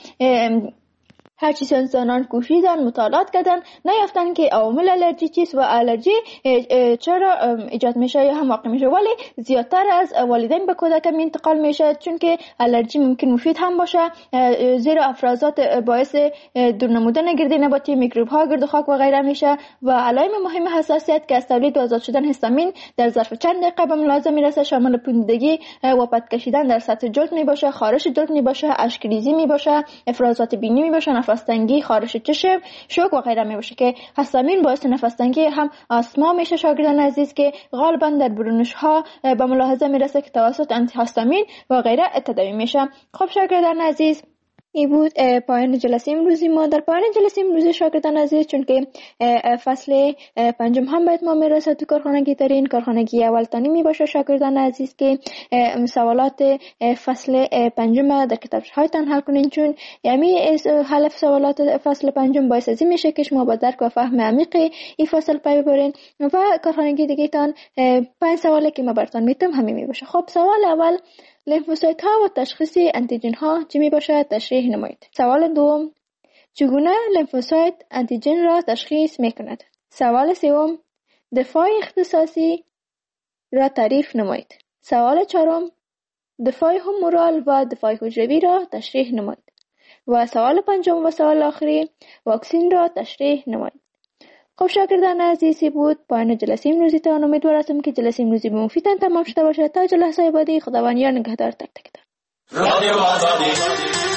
هر چیز انسانان کوشیدن مطالعات کردن نیافتن که عوامل الرژی چیست و الرژی چرا ایجاد میشه یا هم واقع میشه، ولی زیادتر از والدین به کودک انتقال میشه، چون که الرژی ممکن مفید هم باشه زیرا افرازات باعث دور نمودن گرد نباتی، میکروب ها، گرد خاک و غیره میشه و علائم مهم حساسیت که از تولید و آزاد شدن هیستامین در ظرف چند دقیقه به ملاحظه میرسه شامل پوندگی و پد کشیدن در سطح جلد می باشه، خارش جلد می باشه، اشک ریزی می باشه، افرازات بینی می باشه، نفس تنگی، خارش چشم، شوک و غیره می باشه که هیستامین باعث نفس تنگی هم آسما میشه شاگردان عزیز که غالبا در برونش ها به ملاحظه میرسه که توسط آنتی هیستامین و غیره تداوی میشه. خب شاگردان عزیز این بود پایان جلسه امروزی ما. در پایان جلسه امروزی شاگردان عزیز چون که فصل پنجم هم باید ما میرسه تو کارخانگی ترین کارخانگی اول تانی می باشه شاگردان عزیز که سوالات فصل پنجم در کتابچه هایتان حل کنین، چون یعنی حل سوالات فصل پنجم باعث از این میشه که شما با درک و فهم عمیق این فصل پی ببرین و کارخانگی دیگه تان 5 سوالی که ما براتون میتم همین می باشه. خب سوال اول، لیمفوسایت ها و تشخیص انتیجن ها چی می باشد تشریح نمایید. سوال دوم، چگونه لیمفوسایت انتیجن را تشخیص می کند. سوال سوم، دفاع اختصاصی را تعریف نمایید. سوال چهارم، دفاع همورال و دفاع حجروی را تشریح نمایید. و سوال پنجم و سوال آخری، واکسین را تشریح نمایید. خب شاگردان عزیزی بود پایان جلسه امروزی تان. امیدوار هستم که جلسه امروزی به مفیدتان تمام شده باشه. تا جلسه بعدی خداوند یار نگهدار تک تک. رادیو آزادی